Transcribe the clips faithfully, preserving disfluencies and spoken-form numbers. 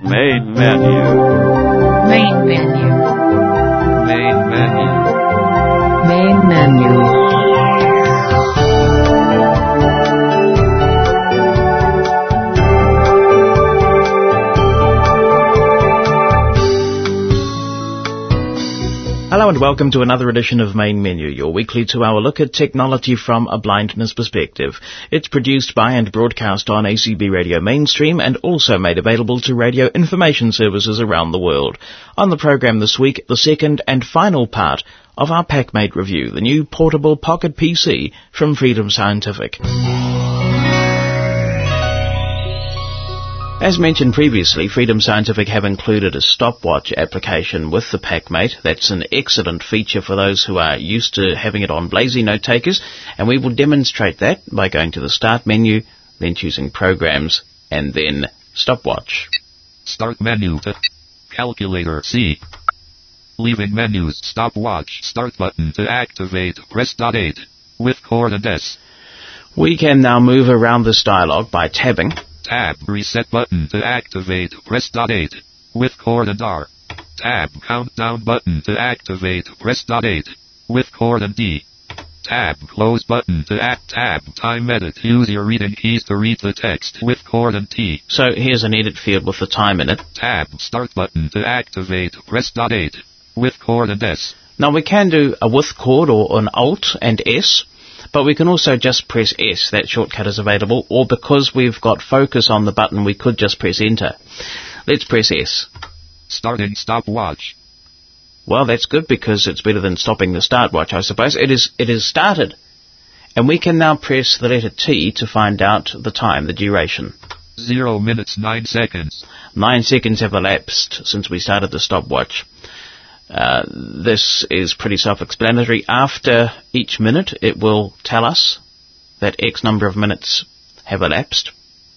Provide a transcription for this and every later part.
Main menu. Main menu. Main menu. Main menu. Hello and welcome to another edition of Main Menu, your weekly two-hour look at technology from a blindness perspective. It's produced by and broadcast on A C B Radio Mainstream and also made available to radio information services around the world. On the program this week, the second and final part of our PackMate review, the new portable pocket P C from Freedom Scientific. As mentioned previously, Freedom Scientific have included a stopwatch application with the PackMate. That's an excellent feature for those who are used to having it on Blazy note takers, and we will demonstrate that by going to the Start menu, then choosing Programs, and then Stopwatch. Start menu to Calculator C. Leaving menus, Stopwatch, Start button to activate, press dot eight with Cord and S. We can now move around this dialog by tabbing. Tab, reset button to activate, press dot eight with Cord and R. Tab, countdown button to activate, press dot eight with Cord and D. Tab, close button to act. Tab, time edit, use your reading keys to read the text with Cord and T. So here's an edit field with the time in it. Tab, start button to activate, press dot eight with Cord and S. Now we can do a with Cord or an Alt and S. But we can also just press S, that shortcut is available, or because we've got focus on the button, we could just press Enter. Let's press S. Starting stopwatch. Well, that's good because it's better than stopping the stopwatch, I suppose. It is, it is started. And we can now press the letter T to find out the time, the duration. Zero minutes, nine seconds. Nine seconds have elapsed since we started the stopwatch. Uh, this is pretty self-explanatory. After each minute, it will tell us that X number of minutes have elapsed,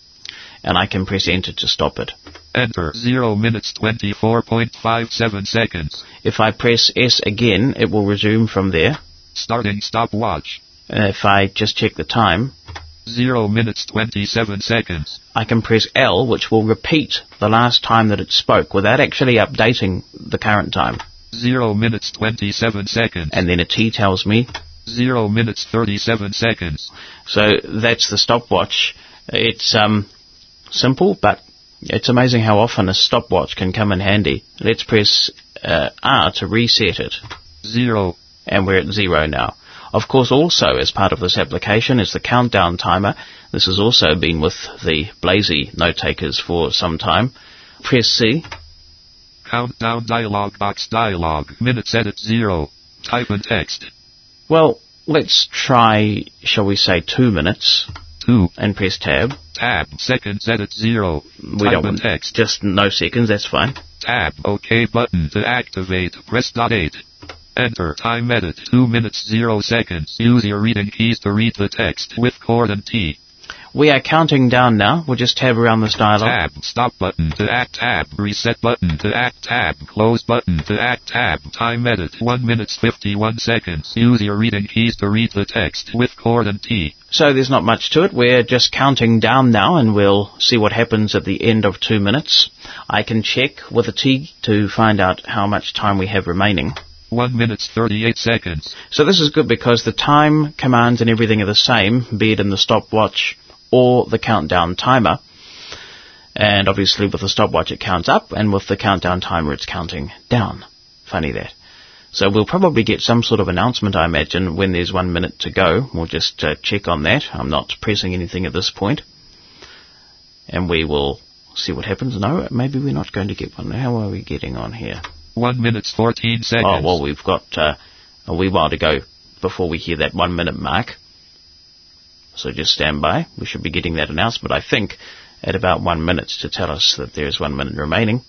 and I can press Enter to stop it. Enter. Zero minutes, twenty-four point five seven seconds. If I press S again, it will resume from there. Starting stopwatch. And if I just check the time, Zero minutes, twenty-seven seconds. I can press L, which will repeat the last time that it spoke without actually updating the current time. Zero minutes, twenty-seven seconds. And then a T tells me Zero minutes, thirty-seven seconds. So that's the stopwatch. It's um simple, but it's amazing how often a stopwatch can come in handy. Let's press uh, R to reset it. Zero. And we're at zero now. Of course, also as part of this application is the countdown timer. This has also been with the Blazy note takers for some time. Press C. Countdown dialog box dialog. Minutes edit zero. Type in text. Well, let's try, shall we say, two minutes. Two. And press Tab. Tab. Seconds edit zero. We Type don't in want text. Just no seconds, that's fine. Tab. OK button to activate. Press dot eight. Enter. Time edit. Two minutes, zero seconds. Use your reading keys to read the text with Cord and T. We are counting down now. We'll just tab around this dialog. Tab. Stop button to act. Tab. Reset button to act. Tab. Close button to act. Tab. Time edit. One minute, fifty-one seconds. Use your reading keys to read the text with Cord and T. So there's not much to it. We're just counting down now, and we'll see what happens at the end of two minutes. I can check with a T to find out how much time we have remaining. One minute, thirty-eight seconds. So this is good because the time commands and everything are the same, be it in the stopwatch or the countdown timer. And obviously with the stopwatch it counts up, and with the countdown timer it's counting down. Funny that. So we'll probably get some sort of announcement, I imagine, when there's one minute to go. We'll just uh, check on that. I'm not pressing anything at this point. And we will see what happens. No, maybe we're not going to get one. How are we getting on here? One minute, fourteen seconds. Oh, well, we've got uh, a wee while to go before we hear that one minute mark. So just stand by. We should be getting that announcement, I think, at about one minute to tell us that there's one minute remaining.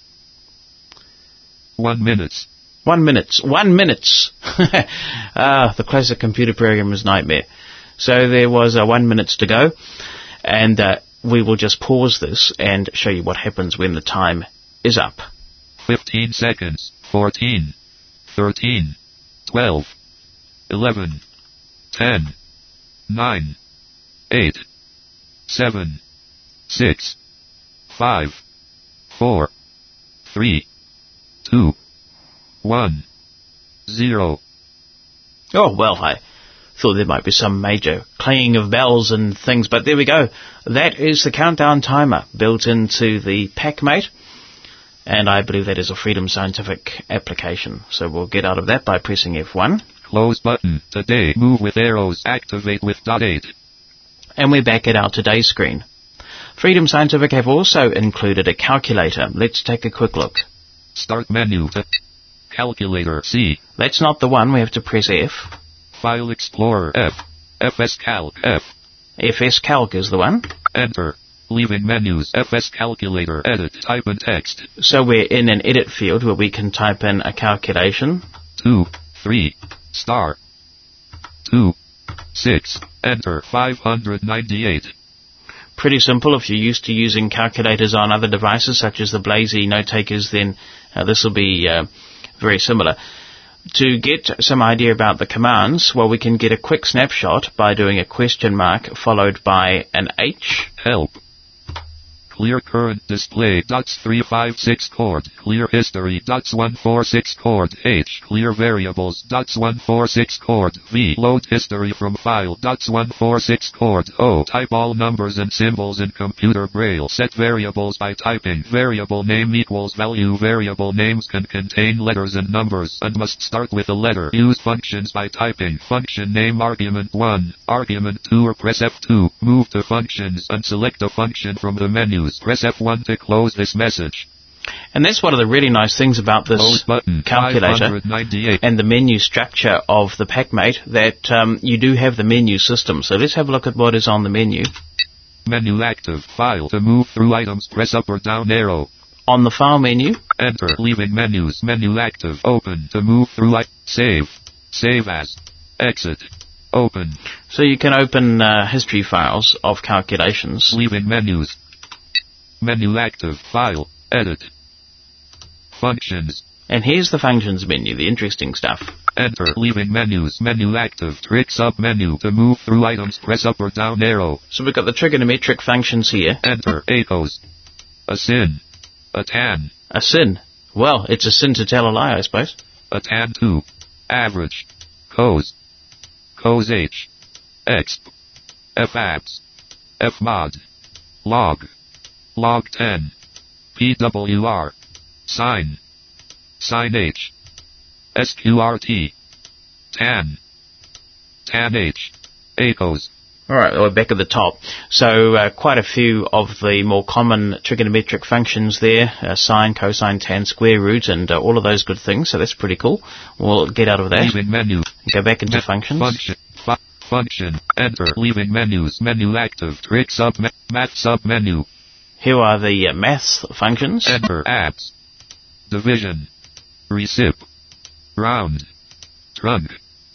One minute. One minute. One minute. Ah, the classic computer programmer's nightmare. So there was uh, one minute to go, and uh, we will just pause this and show you what happens when the time is up. Fifteen seconds. Fourteen. Thirteen. Twelve. Eleven. Ten. Nine. Eight. Seven. Six. Five. four, three, two, one, zero. Oh, well, I thought there might be some major clanging of bells and things, but there we go. That is the countdown timer built into the PackMate, and I believe that is a Freedom Scientific application. So we'll get out of that by pressing F one. Close button. Today. Move with arrows. Activate with dot eight. And we're back at our Today screen. Freedom Scientific have also included a calculator. Let's take a quick look. Start menu. To calculator. C. That's not the one. We have to press F. File Explorer. F. F S Calc. F. F S Calc is the one. Enter. Leaving menus. F S Calculator. Edit. Type in text. So we're in an edit field where we can type in a calculation. Two. Three. Star. Two. Six. Enter. five hundred ninety-eight. Pretty simple. If you're used to using calculators on other devices such as the Blazy note takers, then uh, this will be uh, very similar. To get some idea about the commands, well, we can get a quick snapshot by doing a question mark followed by an H. Help. Clear current display. Dots three five six chord. Clear history. Dots one four six chord. H. Clear variables. Dots one four six chord. V. Load history from file. Dots one four six chord. O. Type all numbers and symbols in computer braille. Set variables by typing. Variable name equals value. Variable names can contain letters and numbers and must start with a letter. Use functions by typing. Function name argument one. Argument two or press F two. Move to functions and select a function from the menu. Press F one to close this message. And that's one of the really nice things about this button, calculator and the menu structure of the PackMate, that um, you do have the menu system. So let's have a look at what is on the menu. Menu active. File. To move through items, press up or down arrow. On the file menu. Enter. Leaving menus. Menu active. Open. To move through items. Save. Save as. Exit. Open. So you can open uh, history files of calculations. Leaving menus. Menu active. File. Edit. Functions. And here's the functions menu, the interesting stuff. Enter. Leaving menus. Menu active. Trick sub menu. To move through items, press up or down arrow. So we've got the trigonometric functions here. Enter. Echoes. A sin. A tan. A sin. Well, it's a sin to tell a lie, I suppose. A tan two. Average. Cos. Cos H. Exp. F abs. F mod. Log. Log ten. P W R. Sine. Sine H. S Q R T. Tan. Tan H. Echoes. Alright, we're back at the top. So uh, quite a few of the more common trigonometric functions there. Uh, sine, cosine, tan, square root, and uh, all of those good things. So that's pretty cool. We'll get out of that. Leaving menu. Go back into Me- functions. Function. Fu- function. Enter. Leaving menus. Menu active. Trick sub. Me- math sub menu. Here are the uh, maths functions. Enter. Abs. Division. Recip. Round. Trunk.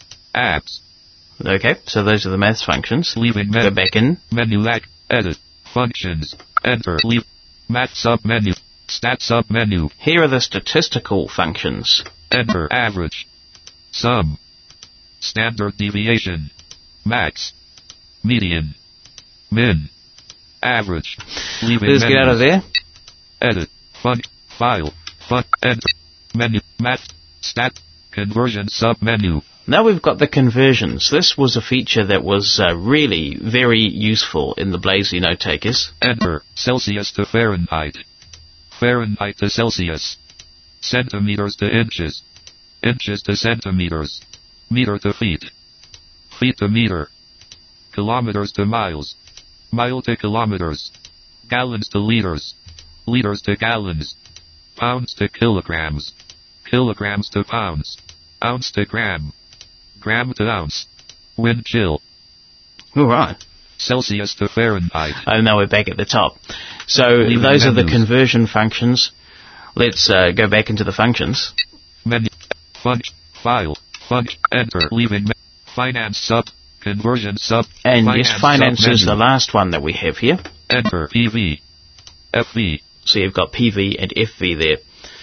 Abs. Okay, so those are the maths functions. Leaving menu. Go back in. Menu act. Edit. Functions. Enter. Leave. Math sub menu. Stat sub menu. Here are the statistical functions. Enter. Average. Sum. Standard deviation. Max. Median. Min. Average. Leaving Let's get out of there. Edit. Fun. File. Fun. Enter. Menu. Math. Stat. Conversion sub-menu. Now we've got the conversions. This was a feature that was uh, really very useful in the Blazy note takers. Enter. Celsius to Fahrenheit. Fahrenheit to Celsius. Centimeters to inches. Inches to centimeters. Meter to feet. Feet to meter. Kilometers to miles. Mile to kilometers. Gallons to liters. Liters to gallons. Pounds to kilograms. Kilograms to pounds. Ounce to gram. Gram to ounce. Wind chill. All right. Celsius to Fahrenheit. Oh, now we're back at the top. So Leaving those are the menus. conversion functions. Let's uh, go back into the functions. Menu. Func. File. Func. Enter. Leaving. Me- finance sub. Conversion sub. And finance yes, finance is the sub-menu. last one that we have here. Enter. P V. F V. So you've got P V and F V there.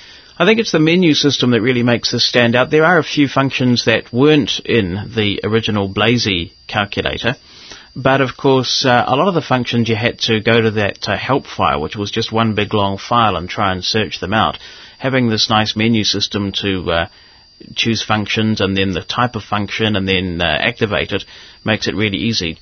I think it's the menu system that really makes this stand out. There are a few functions that weren't in the original Blazy calculator, But of course, uh, a lot of the functions you had to go to that uh, help file, which was just one big long file, and try and search them out. Having this nice menu system to uh, choose functions and then the type of function and then uh, activate it makes it really easy.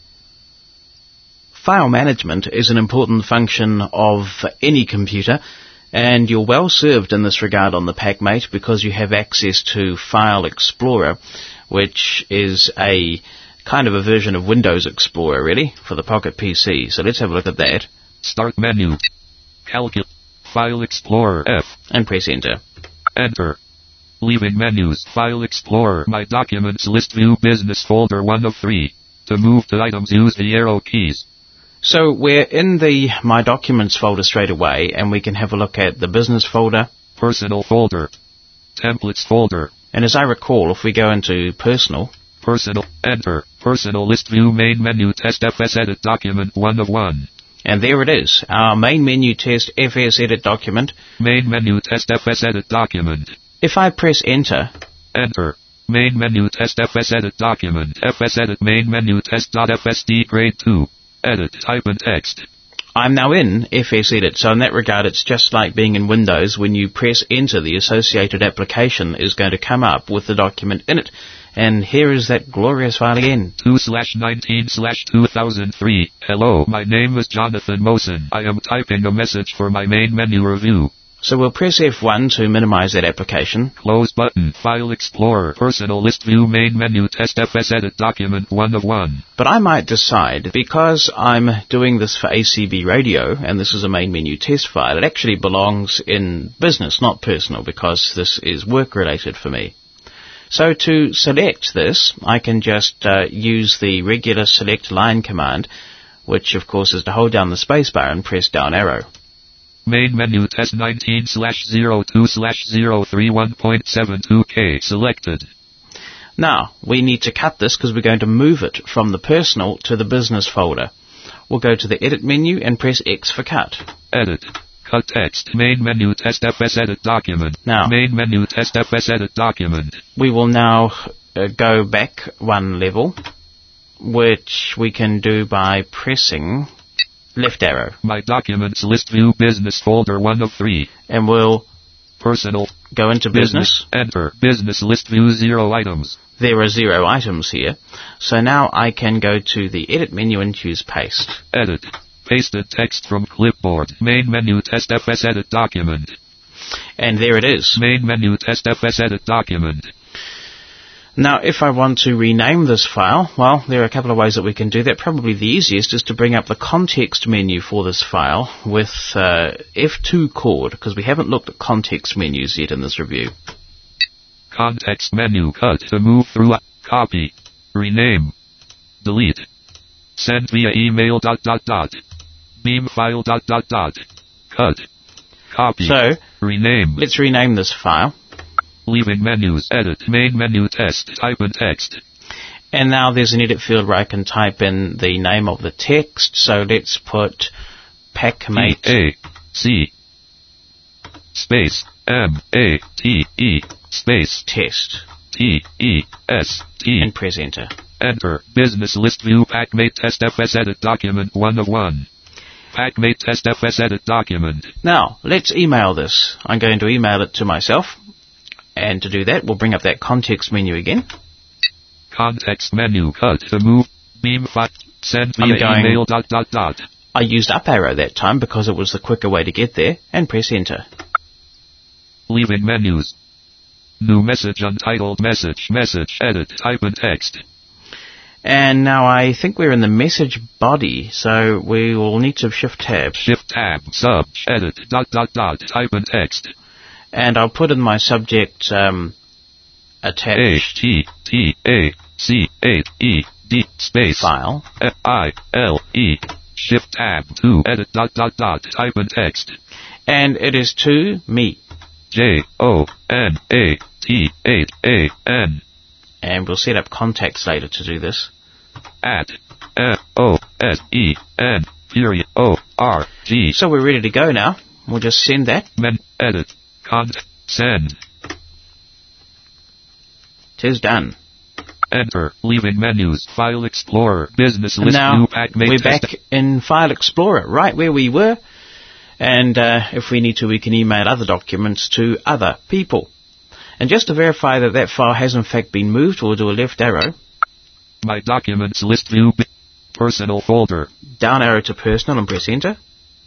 File management is an important function of any computer, and you're well served in this regard on the PackMate because you have access to File Explorer, which is a kind of a version of Windows Explorer, really, for the Pocket P C. So let's have a look at that. Start menu. Calculate. File Explorer F. And press Enter. Enter. Leaving menus. File Explorer. My Documents List View Business Folder one of three. To move to items, use the arrow keys. So we're in the My Documents folder straight away, and we can have a look at the Business folder. Personal folder. Templates folder. And as I recall, if we go into Personal... Personal. Enter. Personal List View Main Menu Test F S Edit Document one of one. And there it is. Our Main Menu Test F S Edit Document. Main Menu Test F S Edit Document. If I press Enter... Enter. Main Menu Test F S Edit Document. F S Edit Main Menu Test.fsd Grade two. Edit. Type and text. I'm now in F S Edit, so in that regard it's just like being in Windows. When you press Enter, the associated application is going to come up with the document in it. And here is that glorious file again. two slash nineteen slash two thousand three. Hello, my name is Jonathan Mosen. I am typing a message for my main menu review. So we'll press F one to minimize that application. Close button. File Explorer. Personal List View Main Menu Test F S Edit Document one of one. But I might decide, because I'm doing this for A C B Radio, and this is a main menu test file, it actually belongs in business, not personal, because this is work-related for me. So to select this, I can just uh, use the regular select line command, which of course is to hold down the spacebar and press down arrow. Main menu test nineteen slash zero two slash zero three one point seven two K selected. Now, we need to cut this because we're going to move it from the personal to the business folder. We'll go to the edit menu and press X for cut. Edit. Cut text. Main menu test F S Edit Document. Now, main menu test F S Edit Document. We will now uh, go back one level, which we can do by pressing left arrow. My Documents List View Business Folder one of three. And we'll Personal. Go into business. business. Enter. Business List View zero items. There are zero items here. So now I can go to the edit menu and choose paste. Edit. Pasted text from clipboard. Main menu test F S Edit Document. And there it is. Main menu test F S Edit Document. Now, if I want to rename this file, well, there are a couple of ways that we can do that. Probably the easiest is to bring up the context menu for this file with uh, F two chord, because we haven't looked at context menus yet in this review. Context menu. Cut to move through. A copy. Rename. Delete. Send via email dot dot dot. Beam file dot dot dot. Cut. Copy. So, rename. Let's rename this file. Leaving menus. Edit. Main menu test. Type and text. And now there's an edit field where I can type in the name of the text. So let's put PackMate. A C space M A T E space test. T E S T. And press enter. Enter. Business List View PackMate Test F S Edit Document one of one. PackMate Test F S Edit Document. Now, let's email this. I'm going to email it to myself. And to do that, we'll bring up that context menu again. Context menu. Cut to move. Beam file. Send via going, email dot dot dot. I used up arrow that time because it was the quicker way to get there. And press enter. Leaving menus. New message. Untitled message. Message. Edit. Type and text. And now I think we're in the message body, so we will need to shift tab. Shift tab. Sub. Edit. Dot dot dot. Type and text. And I'll put in my subject um, attached. H T T A C eight E D space file. F I L E. Shift tab to edit dot dot dot. Type and text. And it is to me. J O N A T eight A N. And we'll set up contacts later to do this. At F O S E N period O R G. So we're ready to go now. We'll just send that. Men edit. Contact. Send. Tis done. Enter. Leaving menus. File Explorer. Business And list now view. Pack mate we're test. back in File Explorer, right where we were. And uh, if we need to, we can email other documents to other people. And just to verify that that file has in fact been moved, we'll do a left arrow. My documents list view. B- personal folder. Down arrow to personal and press enter.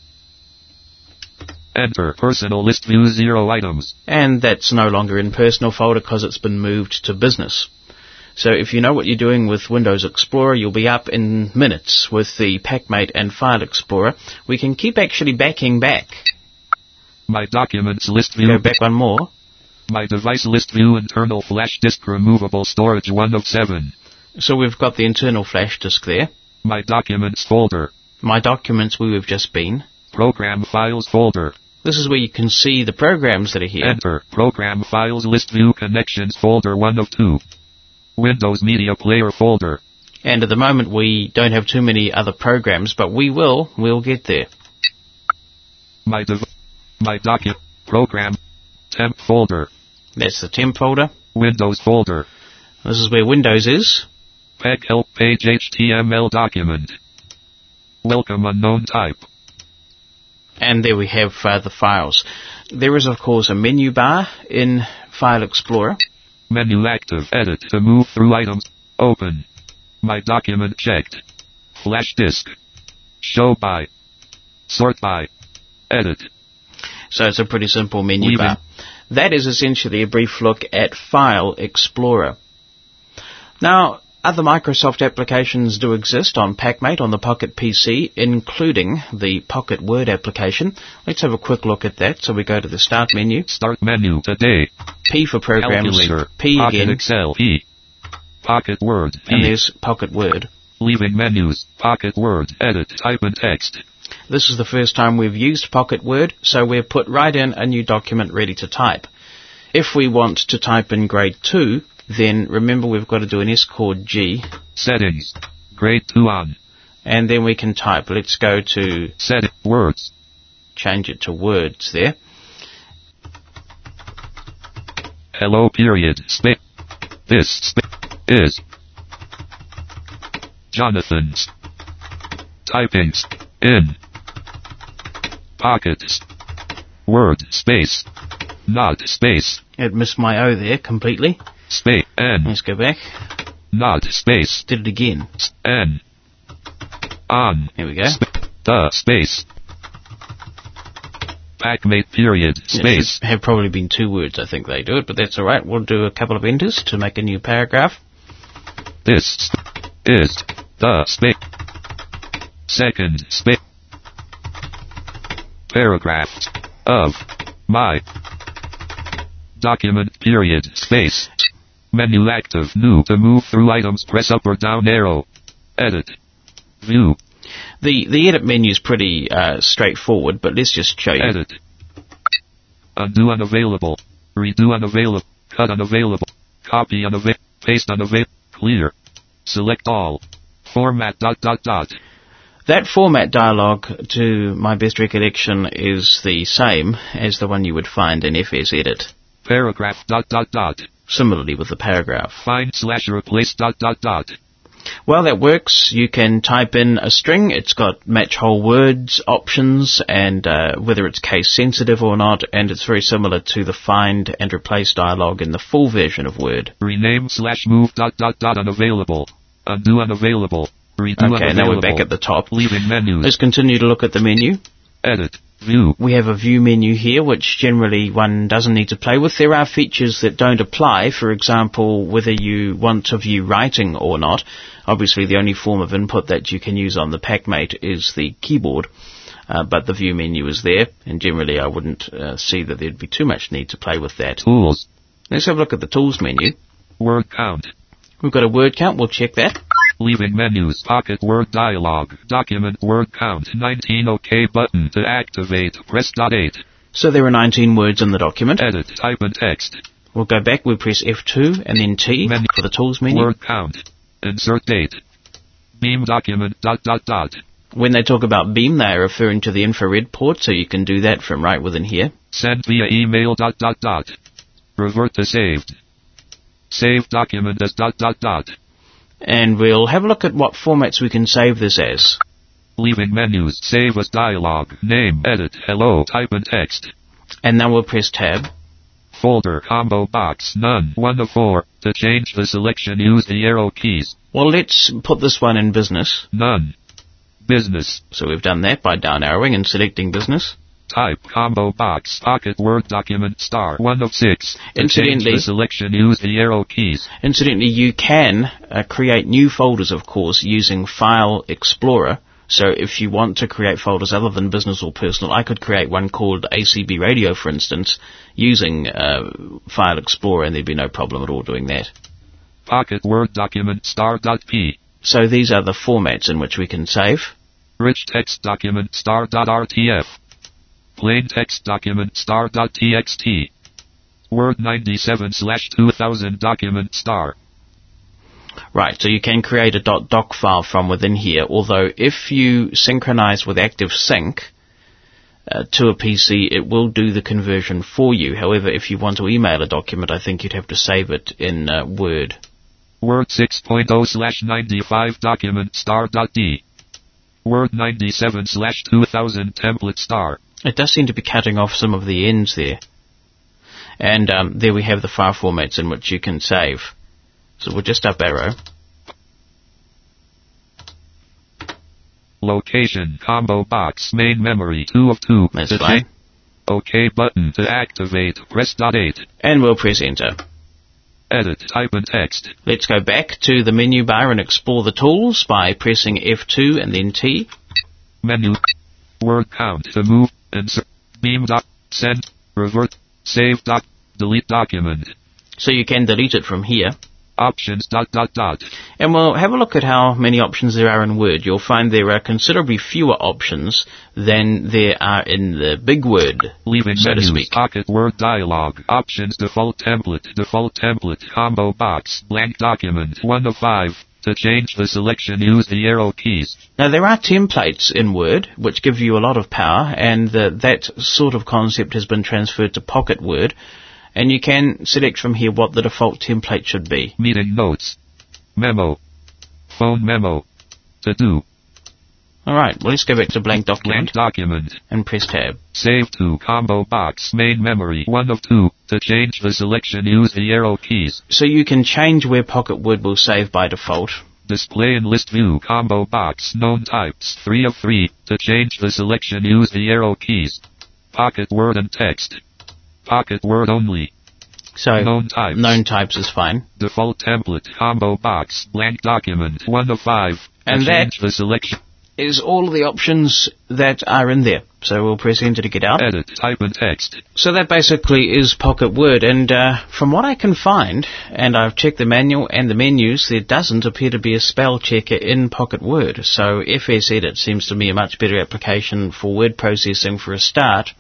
Enter. Personal list view zero items. And that's no longer in personal folder because it's been moved to business. So if you know what you're doing with Windows Explorer, you'll be up in minutes with the PackMate and File Explorer. We can keep actually backing back. My documents list view. Go back one more. My device list view internal flash disk removable storage one of seven. So we've got the internal flash disk there. My documents folder. My documents where we've just been. Program files folder. This is where you can see the programs that are here. Enter. Program files list view connections folder one of two. Windows Media Player folder. And at the moment we don't have too many other programs, but we will. We'll get there. My dev- My docu- Program. Temp folder. That's the temp folder. Windows folder. This is where Windows is. Peg help page H T M L document. Welcome unknown type. And there we have uh, the files. There is, of course, a menu bar in File Explorer. Menu active. Edit to move through items. Open. My document checked. Flash disk. Show by. Sort by. Edit. So it's a pretty simple menu Leaving. bar. That is essentially a brief look at File Explorer. Now, other Microsoft applications do exist on PackMate on the Pocket P C, including the Pocket Word application. Let's have a quick look at that. So we go to the Start menu. Start menu. Today. P for Programs. Calculator. P Pocket again. Excel. P. Pocket Word. P. And there's Pocket Word. Leaving menus. Pocket Word. Edit. Type and text. This is the first time we've used Pocket Word, so we've put right in a new document ready to type. If we want to type in grade two, then remember we've got to do an S chord G. Settings. Grade two on. And then we can type. Let's go to Set words. change it to words there. Hello period. Space. This spa- is. Jonathan's. Typings. In. Pockets. Word. Space. Not space. It missed my O there completely. Space. N. Let's go back. Not space. Did it again. N. On. Here we go. Sp- the space. Packmate period. It Space. should have probably been two words, I think they do it, but that's alright. We'll do a couple of enters to make a new paragraph. This is the space. Second space. Paragraph of my document period space. Menu active. New. To move through items, press up or down arrow. Edit. View. The the edit menu is pretty uh, straightforward, but let's just show you. Edit. Undo unavailable. Redo unavailable. Cut unavailable. Copy unavailable. Paste unavailable. Clear. Select all. Format dot dot dot. That format dialog, to my best recollection, is the same as the one you would find in F S Edit. Paragraph dot dot dot. Similarly with the paragraph. Find slash replace dot dot dot. Well, that works. You can type in a string. It's got match whole words options and uh, whether it's case sensitive or not, and it's very similar to the find and replace dialog in the full version of Word. Rename slash move dot dot dot unavailable. Undo unavailable. Redo Okay, unavailable. now we're back at the top. Leaving menus. Let's continue to look at the menu. Edit. View. We have a view menu here, which generally one doesn't need to play with. There are features that don't apply. For example, whether you want to view writing or not. Obviously, the only form of input that you can use on the PackMate is the keyboard. Uh, but the view menu is there, and generally I wouldn't uh, see that there'd be too much need to play with that. Tools. Let's have a look at the Tools menu. Word count. We've got a word count. We'll check that. Leaving menus. Pocket Word dialog. Document word count. nineteen. OK button to activate. Press dot eight. So there are nineteen words in the document. Edit. Type and text. We'll go back. We press F two and then T Menu. for the Tools menu. Word count. Insert date. Beam document. Dot dot dot. When they talk about beam, they are referring to the infrared port, so you can do that from right within here. Send via email. Dot dot dot. Revert to saved. Save document as dot dot dot. And we'll have a look at what formats we can save this as. Leaving menus. Save as dialog. Name. Edit. Hello. Type and text. And now we'll press tab. Folder. Combo box. None. one of four. To change the selection, use the arrow keys. Well, let's put this one in business. None. Business. So we've done that by down arrowing and selecting business. Type. Combo box. Pocket Word document. Star. one of six. To change Incidentally- the selection, use the arrow keys. Incidentally, you can uh, create new folders, of course, using File Explorer. So if you want to create folders other than business or personal, I could create one called A C B Radio, for instance, using uh, File Explorer, and there'd be no problem at all doing that. Pocket Word document. Star.p. So these are the formats in which we can save. Rich text document. Star.rtf. Plain text document. Star.txt. Word ninety-seven slash two thousand document. Star. Right, so you can create a .doc file from within here, although if you synchronize with ActiveSync uh, to a P C, it will do the conversion for you. However, if you want to email a document, I think you'd have to save it in uh, Word. Word six point oh slash ninety-five document. Star.d. Word ninety-seven slash two thousand template. Star. It does seem to be cutting off some of the ends there. And um, there we have the file formats in which you can save. So we'll just up arrow. Location. Combo box. Main memory. two of two. That's To fine. change- OK button. To activate. Press dot eight. And we'll press enter. Edit. Type and text. Let's go back to the menu bar and explore the tools by pressing F two and then T. Menu. Word count. To move. Insert. Beam dot. Send. Revert. Save dot. Delete document. So you can delete it from here. Options dot dot dot. And we'll have a look at how many options there are in Word. You'll find there are considerably fewer options than there are in the big Word, Leaving so to menus. speak. Pocket Word dialog. Options. Default template. Default template. Combo box. Blank document. one of five. To change the selection, use the arrow keys. Now, there are templates in Word which give you a lot of power, and uh, that sort of concept has been transferred to Pocket Word. And you can select from here what the default template should be. Meeting notes. Memo. Phone memo. To do. Alright, well let's go back to blank Blank document document. and press tab. Save to combo box. Main memory. one of two. To change the selection, use the arrow keys. So you can change where Pocket Word will save by default. Display in list view. Combo box. Known types. three of three. To change the selection, use the arrow keys. Pocket Word and text. Pocket Word only. So Known types. known types is fine. Default template. Combo box. Blank document. one of five. To And that- change the selection. Is all of the options that are in there. So we'll press enter to get out. Edit. Type and text. So that basically is Pocket Word, and uh, from what I can find, and I've checked the manual and the menus, there doesn't appear to be a spell checker in Pocket Word. So F S Edit seems to me a much better application for word processing for a start.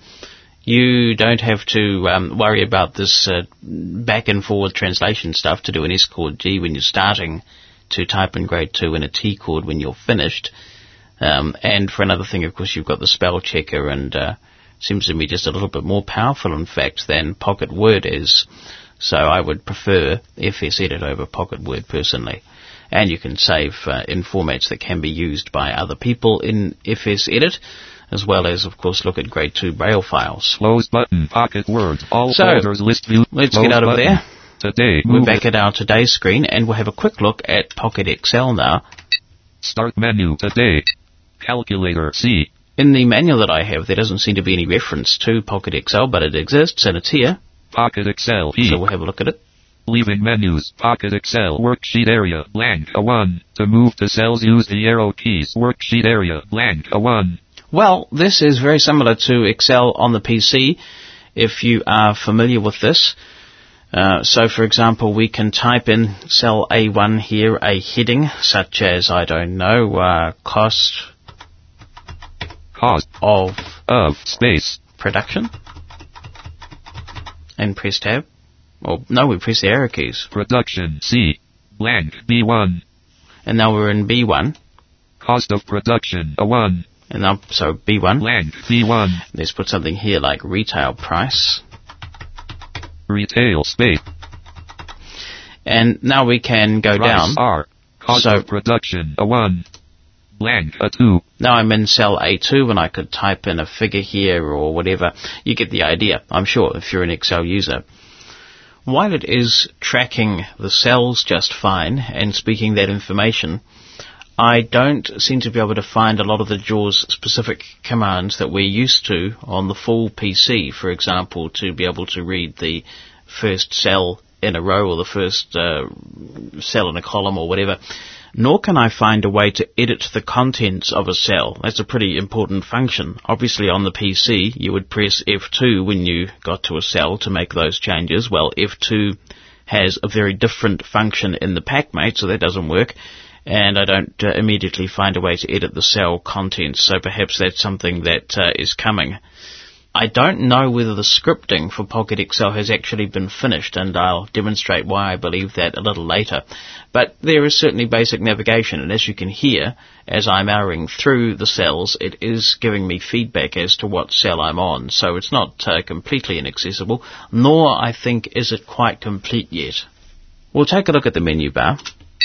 You don't have to um, worry about this uh, back and forward translation stuff to do an S chord G when you're starting to type in grade two and a T chord when you're finished. Um, and for another thing, of course, you've got the spell checker, and uh, seems to me just a little bit more powerful, in fact, than Pocket Word is. So I would prefer F S Edit over Pocket Word personally. And you can save uh, in formats that can be used by other people in F S Edit, as well as, of course, look at grade two Braille files. Close button. Pocket Word. All So, folders list view. let's Close get out of button. there. Today. We're Move back it. at our Today screen, and we'll have a quick look at Pocket Excel now. Start menu. Today. Calculator. C. In the manual that I have, there doesn't seem to be any reference to Pocket Excel, but it exists, and it's here. Pocket Excel. P. So we'll have a look at it. Leaving menus. Pocket Excel. Worksheet area. Blank. A one. To move to cells, use the arrow keys. Worksheet area. Blank. A one. Well, this is very similar to Excel on the P C, if you are familiar with this. Uh, so, for example, we can type in cell A one here, a heading, such as, I don't know, uh, cost Cost. of Of. Space. production, and press tab. Or, no, we press the arrow keys. Production. C. Blank. B one. And now we're in B one. Cost of production. A one. And now, so B one. Blank. B one. Let's put something here like retail price. Retail. Space. And now we can go Price down. R. Cost So- of production a one. Blank a two. Now I'm in cell A two and I could type in a figure here or whatever. You get the idea, I'm sure, if you're an Excel user. While it is tracking the cells just fine and speaking that information, I don't seem to be able to find a lot of the JAWS specific commands that we're used to on the full P C, for example, to be able to read the first cell in a row or the first uh, cell in a column or whatever. Nor can I find a way to edit the contents of a cell. That's a pretty important function. Obviously on the P C you would press F two when you got to a cell to make those changes. Well, F two has a very different function in the PackMate, so that doesn't work. And I don't uh, immediately find a way to edit the cell contents, so perhaps that's something that uh, is coming. I don't know whether the scripting for Pocket Excel has actually been finished, and I'll demonstrate why I believe that a little later. But there is certainly basic navigation, and as you can hear, as I'm arrowing through the cells, it is giving me feedback as to what cell I'm on, so it's not uh, completely inaccessible, nor, I think, is it quite complete yet. We'll take a look at the menu bar.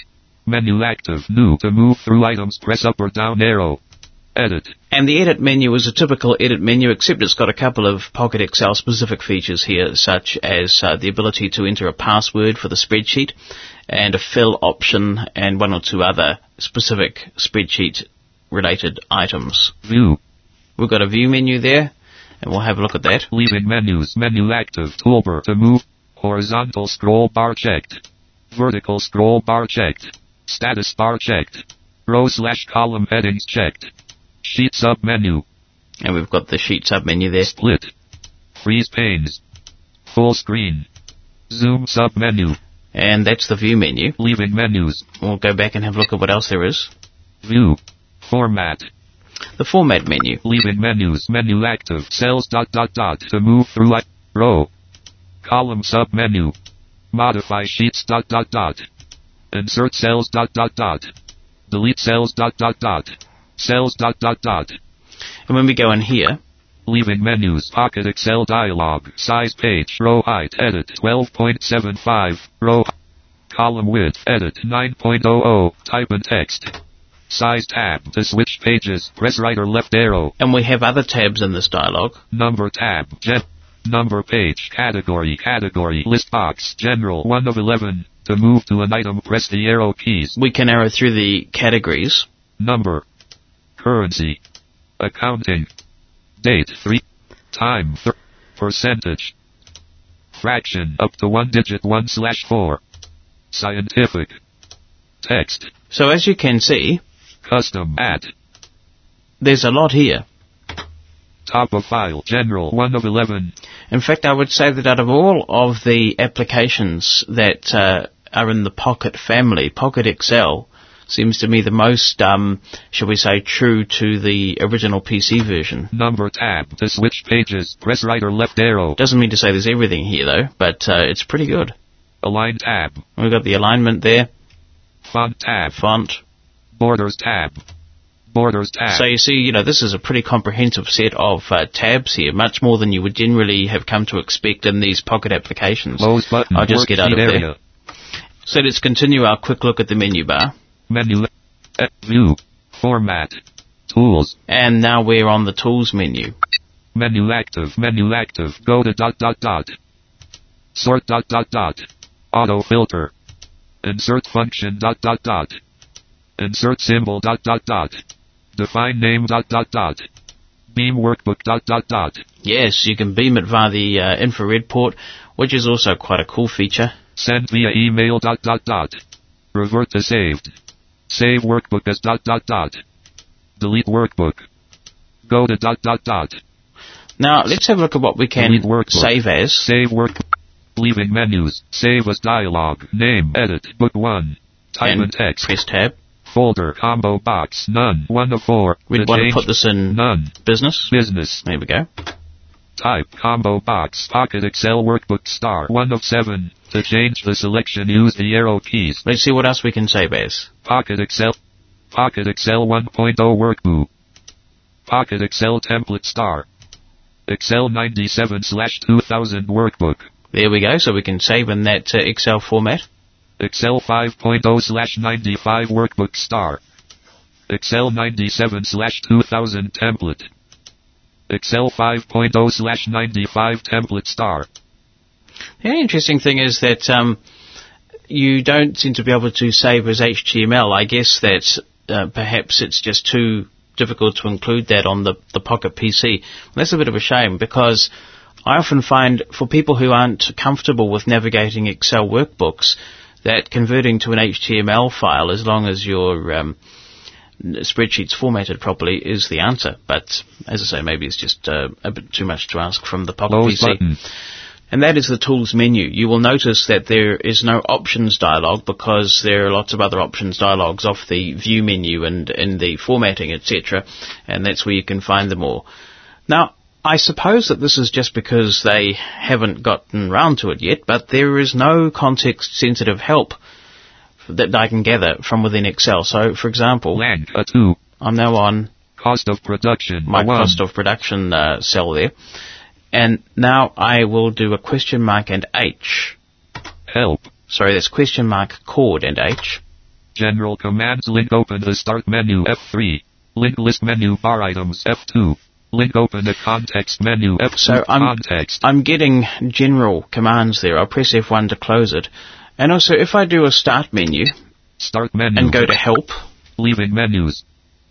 Menu active. New. To move through items, press up or down arrow. Edit. And the edit menu is a typical edit menu, except it's got a couple of Pocket Excel specific features here, such as uh, the ability to enter a password for the spreadsheet, and a fill option, and one or two other specific spreadsheet related items. View. We've got a view menu there, and we'll have a look at that. Leaving menus. Menu active. Toolbar. To move. Horizontal scroll bar checked. Vertical scroll bar checked. Status bar checked. Row slash column headings checked. Sheet sub menu. And we've got the sheet sub menu there. Split. Freeze panes. Full screen. Zoom sub menu. And that's the view menu. Leaving menus. We'll go back and have a look at what else there is. View. Format. The format menu. Leaving menus. Menu active. Cells dot dot dot. To move through like row. Column sub menu. Modify sheets dot dot dot. Insert cells dot dot dot. Delete cells dot dot dot. Cells dot dot dot. And when we go in here, leaving menus. Pocket Excel dialog. Size page. Row height. Edit twelve point seven five. Row column width. Edit nine point zero zero. Type in text. Size tab. To switch pages, press right or left arrow. And we have other tabs in this dialog. Number tab. Gen- number page. Category. Category. List box. General. one of eleven. To move to an item, press the arrow keys. We can arrow through the categories. Number. Currency. Accounting. Date. three. Time. Th- percentage. Fraction. Up to one digit one slash four. Scientific. Text. So as you can see, custom. Add. There's a lot here. Top of file. General. one of eleven. In fact, I would say that out of all of the applications that uh, are in the Pocket family, Pocket Excel seems to me the most, um, shall we say, true to the original P C version. Number tab. To switch pages, press right or left arrow. Doesn't mean to say there's everything here, though, but uh, it's pretty good. Align tab. We've got the alignment there. Font tab. Font. Borders tab. Borders tab. So you see, you know, this is a pretty comprehensive set of uh, tabs here, much more than you would generally have come to expect in these Pocket applications. Close button. I'll just get out of area. there. So let's continue our quick look at the menu bar. Menu. Uh, view. Format. Tools. And now we're on the Tools menu. Menu active. Menu active. Go to dot dot dot. Sort dot dot dot. Auto filter. Insert function dot dot dot. Insert symbol dot dot dot. Define name dot dot dot. Beam workbook dot dot dot. Yes, you can beam it via the uh, infrared port, which is also quite a cool feature. Send via email dot dot dot. Revert to saved. Save workbook as dot dot dot. Delete workbook. Go to dot dot dot. Now let's have a look at what we can save as. Save work. Leaving menus. Save as dialog. Name. Edit. Book one. Type and in text. Press tab. Folder. Combo box. None. One of four. We'd want to put this in none. business. Business. There we go. Type. Combo box. Pocket Excel workbook star. One of seven. To change the selection, use the arrow keys. Let's see what else we can save as. Pocket Excel. Pocket Excel one point oh workbook. Pocket Excel template star. Excel ninety-seven slash two thousand workbook. There we go. So we can save in that uh, Excel format. Excel five point oh slash ninety-five workbook star. Excel ninety-seven slash two thousand template. Excel five point oh slash ninety-five template star. The interesting thing is that um, you don't seem to be able to save as H T M L. I guess that uh, perhaps it's just too difficult to include that on the, the Pocket P C. That's a bit of a shame, because I often find for people who aren't comfortable with navigating Excel workbooks that converting to an H T M L file, as long as your um, spreadsheet's formatted properly, is the answer. But as I say, maybe it's just uh, a bit too much to ask from the Pocket Close P C. button. And that is the Tools menu. You will notice that there is no Options dialog, because there are lots of other Options dialogs off the View menu and in the Formatting, et cetera, and that's where you can find them all. Now, I suppose that this is just because they haven't gotten round to it yet, but there is no context-sensitive help that I can gather from within Excel. So, for example, Lang, a two. I'm now on Cost of production, my a one. cost of production uh, cell there. And now I will do a question mark and H. Help. Sorry, that's question mark, chord and H. General commands. Link open the start menu F three. Link list menu bar items F two. Link open the context menu F two. So I'm, context. I'm getting general commands there. I'll press F one to close it. And also, if I do a start menu Start menu. and go to help, Leaving menus.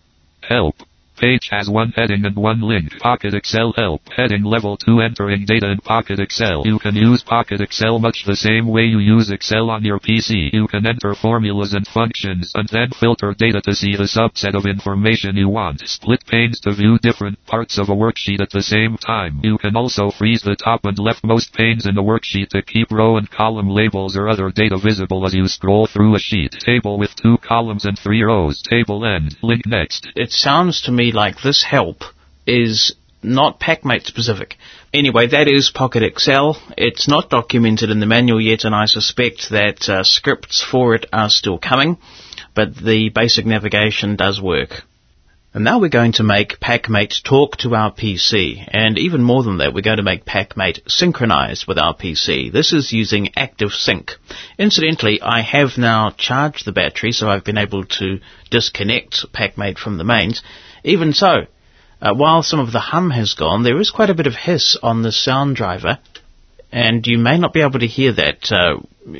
Help. Page has one heading and one link. Pocket Excel help. Heading level two, entering data in Pocket Excel. You can use Pocket Excel much the same way you use Excel on your P C. You can enter formulas and functions and then filter data to see the subset of information you want. Split panes to view different parts of a worksheet at the same time. You can also freeze the top and leftmost panes in the worksheet to keep row and column labels or other data visible as you scroll through a sheet. Table with two columns and three rows. Table end. Link next. it sounds to me like this help is not PackMate specific. Anyway, that is Pocket Excel. It's not documented in the manual yet, and I suspect that uh, scripts for it are still coming, but the basic navigation does work. And now we're going to make PackMate talk to our P C, and even more than that, we're going to make PackMate synchronize with our P C. This is using ActiveSync. Incidentally, I have now charged the battery, so I've been able to disconnect PackMate from the mains. Even so, uh, while some of the hum has gone, there is quite a bit of hiss on the sound driver, and you may not be able to hear that uh,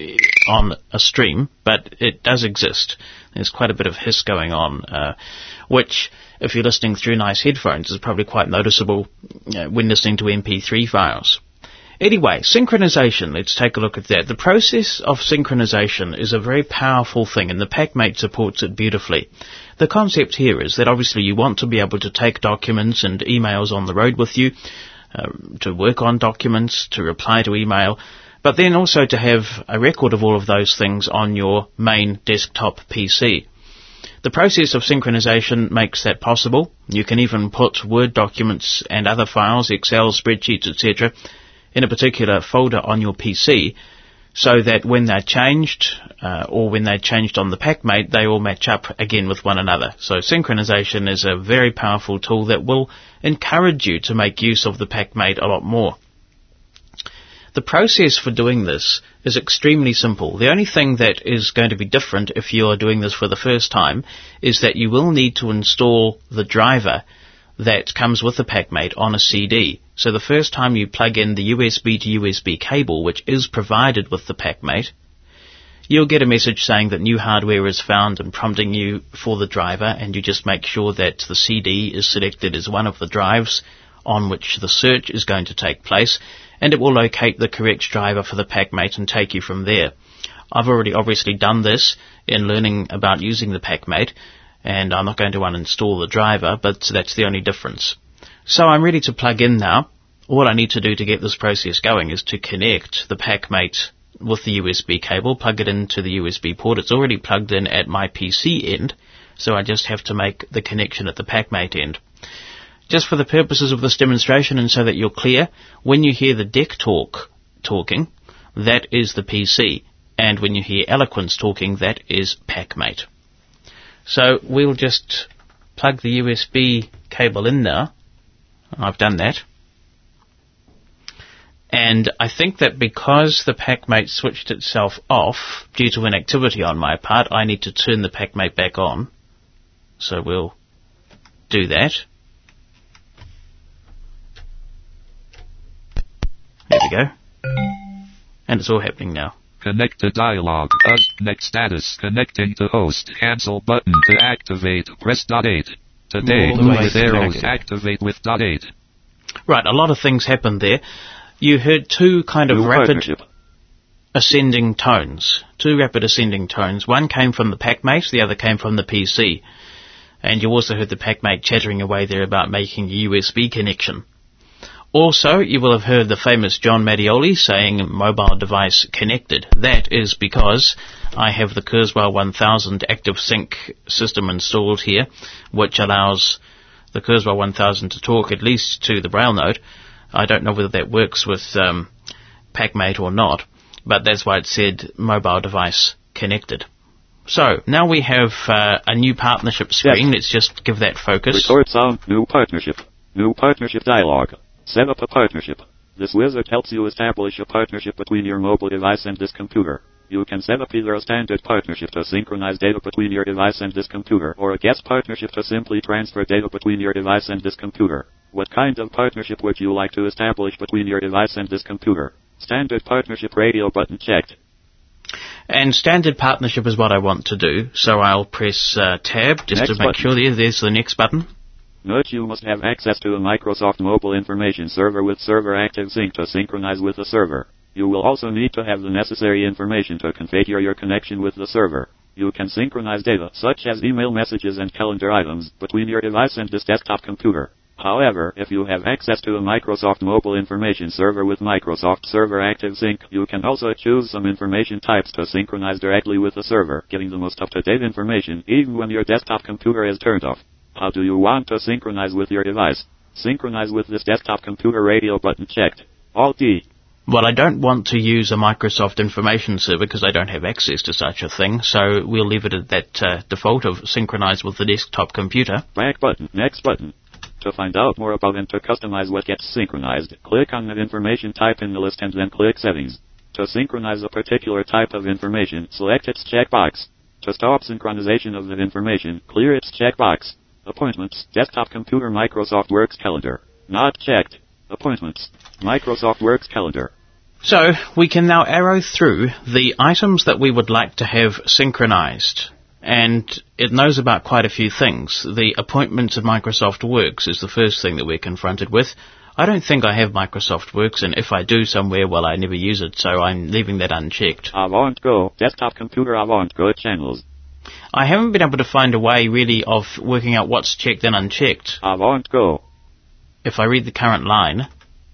on a stream, but it does exist. There's quite a bit of hiss going on, uh, which, if you're listening through nice headphones, is probably quite noticeable uh, when listening to M P three files. Anyway, synchronization, let's take a look at that. The process of synchronization is a very powerful thing, and the PackMate supports it beautifully. The concept here is that obviously you want to be able to take documents and emails on the road with you, uh, to work on documents, to reply to email, but then also to have a record of all of those things on your main desktop P C. The process of synchronization makes that possible. You can even put Word documents and other files, Excel, spreadsheets, et cetera, in a particular folder on your P C, so that when they're changed, uh, or when they're changed on the PackMate, they all match up again with one another. So synchronization is a very powerful tool that will encourage you to make use of the PackMate a lot more. The process for doing this is extremely simple. The only thing that is going to be different if you are doing this for the first time is that you will need to install the driver that comes with the PackMate on a C D. So the first time you plug in the U S B to U S B cable, which is provided with the PackMate, you'll get a message saying that new hardware is found and prompting you for the driver, and you just make sure that the C D is selected as one of the drives on which the search is going to take place, and it will locate the correct driver for the PackMate and take you from there. I've already obviously done this in learning about using the PackMate, and I'm not going to uninstall the driver, but that's the only difference. So I'm ready to plug in now. All I need to do to get this process going is to connect the PackMate with the U S B cable, plug it into the U S B port. It's already plugged in at my P C end, so I just have to make the connection at the PackMate end. Just for the purposes of this demonstration and so that you're clear, when you hear the Deck Talk talking, that is the P C, and when you hear Eloquence talking, that is PackMate. So we'll just plug the U S B cable in now. I've done that. And I think that because the PackMate switched itself off due to inactivity on my part, I need to turn the PackMate back on. So we'll do that. There we go. And it's all happening now. Connect to dialog. Us. Next status. Connecting to host. Cancel button to activate. Press dot eight. Today All the way with to arrows. connected. Activate with dot eight. Right, a lot of things happened there. You heard two kind of New rapid partnership. ascending tones. Two rapid ascending tones. One came from the PackMate, the other came from the P C. And you also heard the PackMate chattering away there about making a U S B connection. Also, you will have heard the famous John Mattioli saying mobile device connected. That is because I have the Kurzweil one thousand Active Sync system installed here, which allows the Kurzweil one thousand to talk at least to the Braille node. I don't know whether that works with um, PackMate or not, but that's why it said mobile device connected. So, now we have uh, a new partnership screen. Yes. Let's just give that focus. Record sound. New partnership. New partnership dialog. Set up a partnership. This wizard helps you establish a partnership between your mobile device and this computer. You can set up either a standard partnership to synchronize data between your device and this computer, or a guest partnership to simply transfer data between your device and this computer. What kind of partnership would you like to establish between your device and this computer? Standard partnership radio button checked. And standard partnership is what I want to do, so I'll press uh, tab just Next to make button. sure there, there's the next button. Note you must have access to a Microsoft Mobile Information Server with Server Active Sync to synchronize with the server. You will also need to have the necessary information to configure your connection with the server. You can synchronize data, such as email messages and calendar items, between your device and this desktop computer. However, if you have access to a Microsoft Mobile Information Server with Microsoft Server Active Sync, you can also choose some information types to synchronize directly with the server, getting the most up-to-date information even when your desktop computer is turned off. How do you want to synchronize with your device? Synchronize with this desktop computer radio button checked. Alt-D. Well, I don't want to use a Microsoft Information Server because I don't have access to such a thing, so we'll leave it at that uh, default of synchronize with the desktop computer. Back button. Next button. To find out more about and to customize what gets synchronized, click on that information type in the list and then click Settings. To synchronize a particular type of information, select its checkbox. To stop synchronization of that information, clear its checkbox. Appointments, desktop computer Microsoft Works calendar. Not checked. Appointments, Microsoft Works calendar. So, we can now arrow through the items that we would like to have synchronized. And it knows about quite a few things. The appointments of Microsoft Works is the first thing that we're confronted with. I don't think I have Microsoft Works, and if I do somewhere, well, I never use it, so I'm leaving that unchecked. Avant Go, desktop computer Avant Go channels. I haven't been able to find a way, really, of working out what's checked and unchecked. Avant Go. If I read the current line,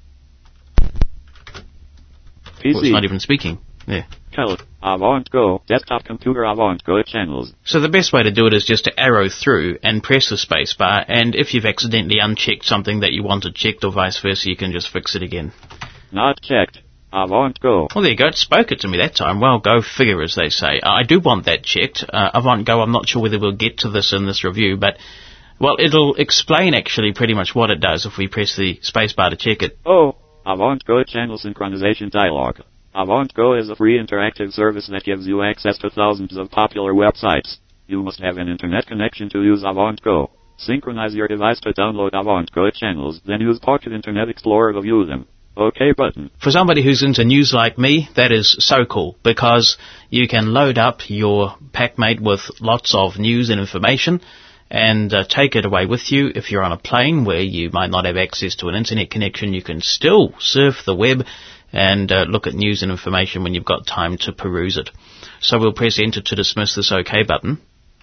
P C. well, it's not even speaking. There. Calendar. Avant Go, desktop computer Avant Go channels. So the best way to do it is just to arrow through and press the space bar, and if you've accidentally unchecked something that you wanted checked or vice versa, you can just fix it again. Not checked. Avant Go. Well, there you go. It spoke it to me that time. Well, go figure, as they say. I do want that checked. Uh, Avant Go, I'm not sure whether we'll get to this in this review, but, well, it'll explain actually pretty much what it does if we press the space bar to check it. Oh, Avant Go channel synchronization dialog. Avant Go is a free interactive service that gives you access to thousands of popular websites. You must have an internet connection to use Avant Go. Synchronize your device to download Avant Go channels, then use Pocket Internet Explorer to view them. OK button. For somebody who's into news like me, that is so cool, because you can load up your PackMate with lots of news and information, and uh, take it away with you. If you're on a plane where you might not have access to an internet connection, you can still surf the web and uh, look at news and information when you've got time to peruse it. So we'll press enter to dismiss this OK button.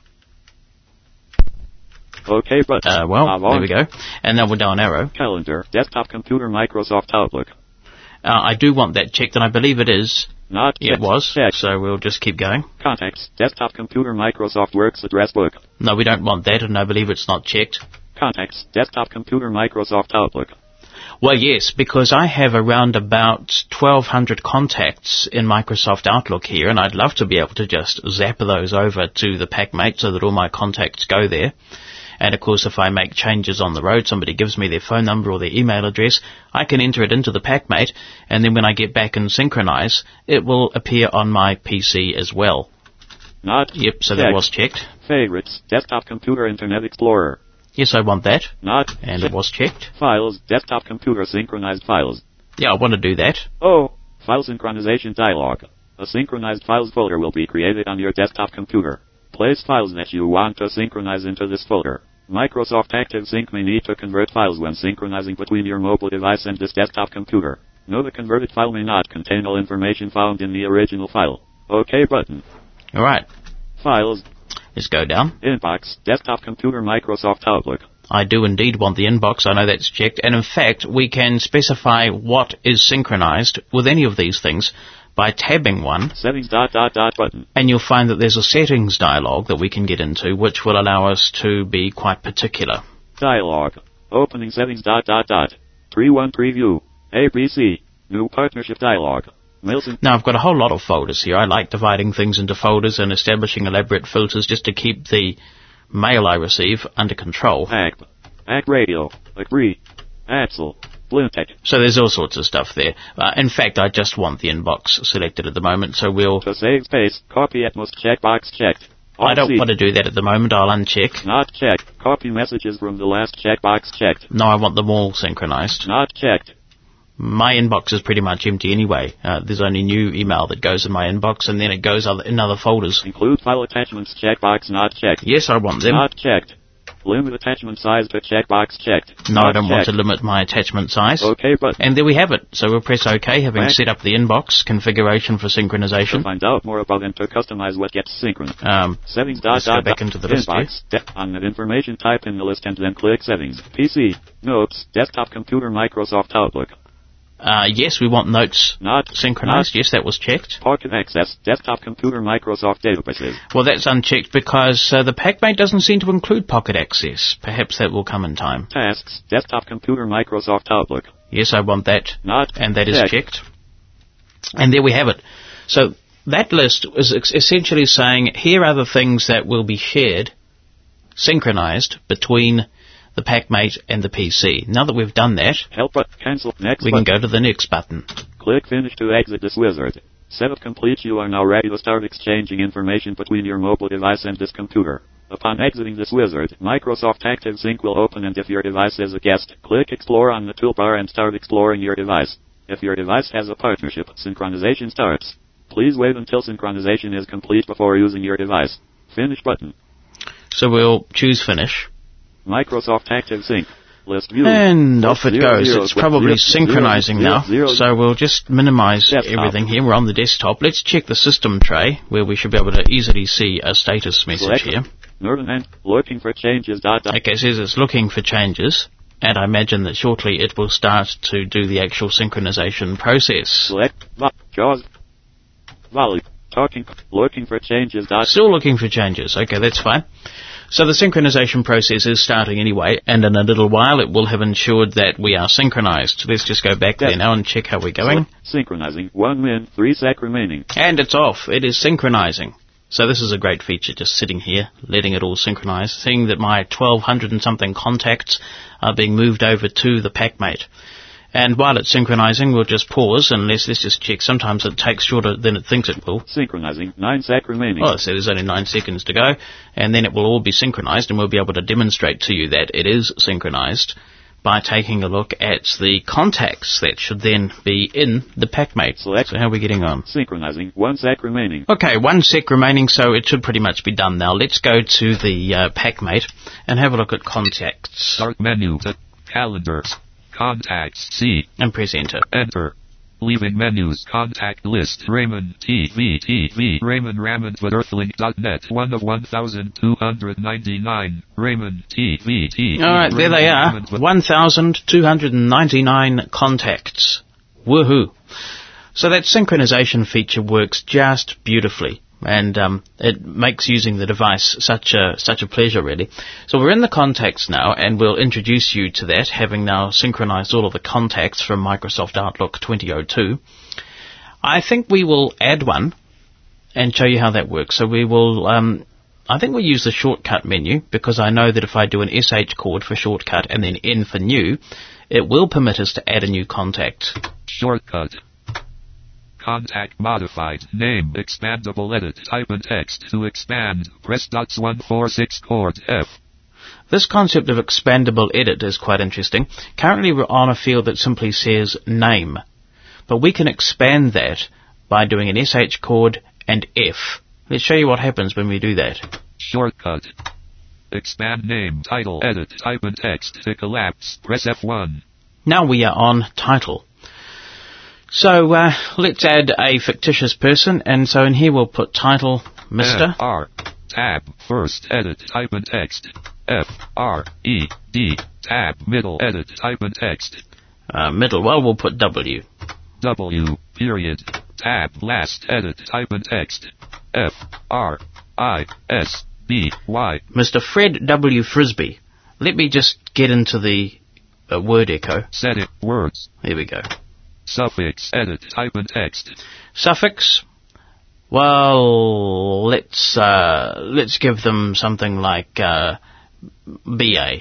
OK button. Uh, well, Avant. there we go. And now we'll down arrow. Calendar, desktop computer Microsoft Outlook. Uh, I do want that checked, and I believe it is. Not Yeah, it checked. was. Checked. So we'll just keep going. Contacts, desktop computer Microsoft Works address book. No, we don't want that, and I believe it's not checked. Contacts, desktop computer Microsoft Outlook. Well, yes, because I have around about twelve hundred contacts in Microsoft Outlook here, and I'd love to be able to just zap those over to the PackMate so that all my contacts go there. And of course, if I make changes on the road, somebody gives me their phone number or their email address, I can enter it into the PackMate, and then when I get back and synchronize, it will appear on my P C as well. Not Yep, so checked. that was checked. Favorites, desktop computer, Internet Explorer. Yes, I want that, Not and checked. it was checked. Files, desktop computer, synchronized files. Yeah, I want to do that. Oh, file synchronization dialog. A synchronized files folder will be created on your desktop computer. Place files that you want to synchronize into this folder. Microsoft ActiveSync may need to convert files when synchronizing between your mobile device and this desktop computer. No, the converted file may not contain all information found in the original file. OK button. Alright, Files, let's go down. inbox, desktop computer, Microsoft Outlook. I do indeed want the inbox, I know that's checked, and in fact, we can specify what is synchronized with any of these things by tabbing one, Settings dot dot dot button. and you'll find that there's a settings dialog that we can get into, which will allow us to be quite particular. Dialog. Opening settings dot dot dot. three one preview. A B C. New partnership dialog. Mail syn- Now, I've got a whole lot of folders here. I like dividing things into folders and establishing elaborate filters just to keep the mail I receive under control. A C P. A C Radio. Agree. Axel. Blintech. So there's all sorts of stuff there. Uh, in fact, I just want the inbox selected at the moment, so we'll... To save space. Copy Atmos checkbox checked. I don't Alt-C. want to do that at the moment. I'll uncheck. Not checked. Copy messages from the last checkbox checked. No, I want them all synchronized. Not checked. My inbox is pretty much empty anyway. Uh, there's only new email that goes in my inbox, and then it goes other, in other folders. Include file attachments checkbox not checked. Yes, I want them. Not checked. Limit attachment size to checkbox checked. No, Not I don't want to checked. limit my attachment size. OK button. And there we have it. So we'll press OK, having Right. set up the inbox configuration for To synchronization. find out more about and to customize what gets synchronized. Um, Settings dot Let's go dot back dot. into the list Inbox. De- on that information, type in the list and then click Settings. P C. Notes. Desktop computer. Microsoft Outlook. uh, yes, we want notes Not synchronized. Not Yes, that was checked. Pocket Access. Desktop computer. Microsoft Databases. Well, that's unchecked because uh, the PackMate doesn't seem to include Pocket Access. Perhaps that will come in time. Tasks. Desktop computer. Microsoft Outlook. Yes, I want that. Not And that is checked. checked. And there we have it. So that list is ex- essentially saying here are the things that will be shared, synchronized between the PackMate and the P C. Now that we've done that, Help button. Cancel. Next we can button. go to the next button. Click Finish to exit this wizard. Setup complete. You are now ready to start exchanging information between your mobile device and this computer. Upon exiting this wizard, Microsoft ActiveSync will open, and if your device is a guest, click Explore on the toolbar and start exploring your device. If your device has a partnership, synchronization starts. Please wait until synchronization is complete before using your device. Finish button. So we'll choose Finish. Microsoft ActiveSync. List view. And off it Zero, goes. zero, It's zero, probably zero, synchronizing zero, now. zero, So we'll just minimize Desktop. everything here. We're on the desktop. Let's check the system tray, where we should be able to easily see a status message Select here. Northern and looking for changes. Dot dot. Okay, it says it's looking for changes, and I imagine that shortly it will start to do the actual synchronization process. Select. Vo- Jaws. Volley. Talking. Looking for changes. Dot. Still looking for changes. Okay, that's fine. So the synchronization process is starting anyway, and in a little while it will have ensured that we are synchronized. Let's just go back Yeah. there now and check how we're going. Synchronizing. One min. Three sec remaining. And it's off. It is synchronizing. So this is a great feature, just sitting here, letting it all synchronize, seeing that my twelve hundred and something contacts are being moved over to the PackMate. And while it's synchronizing, we'll just pause and let's, let's just check. Sometimes it takes shorter than it thinks it will. Synchronizing. Nine sec remaining. Oh, so there's only nine seconds to go, and then it will all be synchronized, and we'll be able to demonstrate to you that it is synchronized by taking a look at the contacts that should then be in the PackMate. Select. So how are we getting on? Synchronizing. One sec remaining. Okay, one sec remaining, so it should pretty much be done now. Let's go to the uh, PackMate and have a look at contacts Start menu. To calendars. Contacts. C. and press enter. Enter. Leaving menus. Contact list. Raymond T V T V. Raymond Raymond with Earthlink dot net. one of one thousand two hundred ninety-nine. Raymond T V T V. Alright, there they are. Raymond with- one thousand two hundred ninety-nine contacts. Woohoo. So that synchronization feature works just beautifully. And um, it makes using the device such a such a pleasure, really. So we're in the contacts now, and we'll introduce you to that, having now synchronized all of the contacts from Microsoft Outlook twenty oh two. I think we will add one and show you how that works. So we will um, I think we'll use the shortcut menu, because I know that if I do an S H chord for shortcut and then N for new, it will permit us to add a new contact. Shortcut. Contact modified. Name expandable edit. Type in text to expand. Press dots one four six chord F. This concept of expandable edit is quite interesting. Currently we're on a field that simply says name, but we can expand that by doing an S H chord and F. Let's show you what happens when we do that. Shortcut. Expand name, title, edit, type in text to collapse. Press F one. Now we are on title. So uh, let's add a fictitious person, and so in here we'll put title Mister F R. Tab. First. Edit. Type in text. F R E D. Tab. Middle. Edit. Type in text. Uh, middle. Well, we'll put W. W. Period. Tab. Last. Edit. Type in text. F R I S B Y. Mister Fred W. Frisbee. Let me just get into the uh, word echo. Set it. Words. There we go. Suffix. Edit. Type in text. Suffix. Well, let's uh, let's give them something like uh, B A.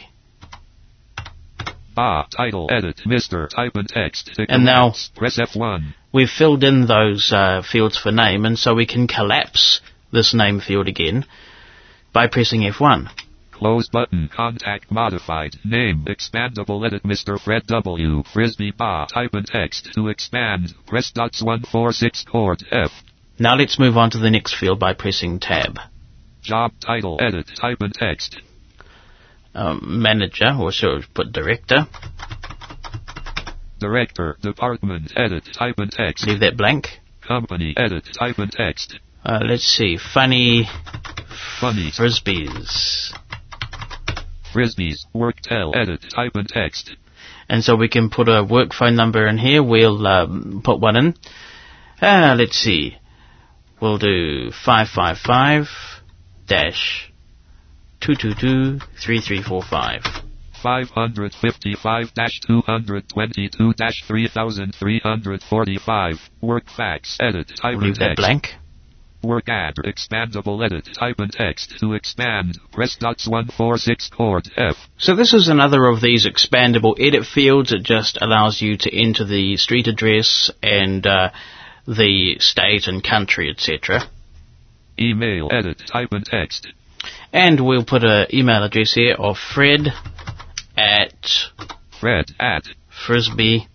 Ah, title. Edit. Mister. Type in text. To And now collapse. Press F one. We've filled in those uh, fields for name, and so we can collapse this name field again by pressing F one. Close button. Contact modified. Name expandable edit. Mister Fred W. Frisbee. Ba. Type in text to expand. Press dots one four six chord F. Now let's move on to the next field by pressing Tab. Job title. Edit. Type in text. Um, manager, or should we put director? Director. Department. Edit. Type in text. Leave that blank. Company. Edit. Type in text. Uh, let's see. Funny Funny. Frisbees. Frisbees. Work tell. Edit. Type in text. And so we can put a work phone number in here. We'll um, put one in. Uh, let's see. We'll do five five five dash two two two three three four five. five fifty-five dash two twenty-two dash three three four five. Work fax. Edit. Type Leave in that text. blank. Work add. Expandable edit. Type in text to expand. Press dots one four six chord F. So this is another of these expandable edit fields. It just allows you to enter the street address and uh, the state and country, et cetera. Email. Edit. Type in text. And we'll put an email address here of Fred at Fred at frisbee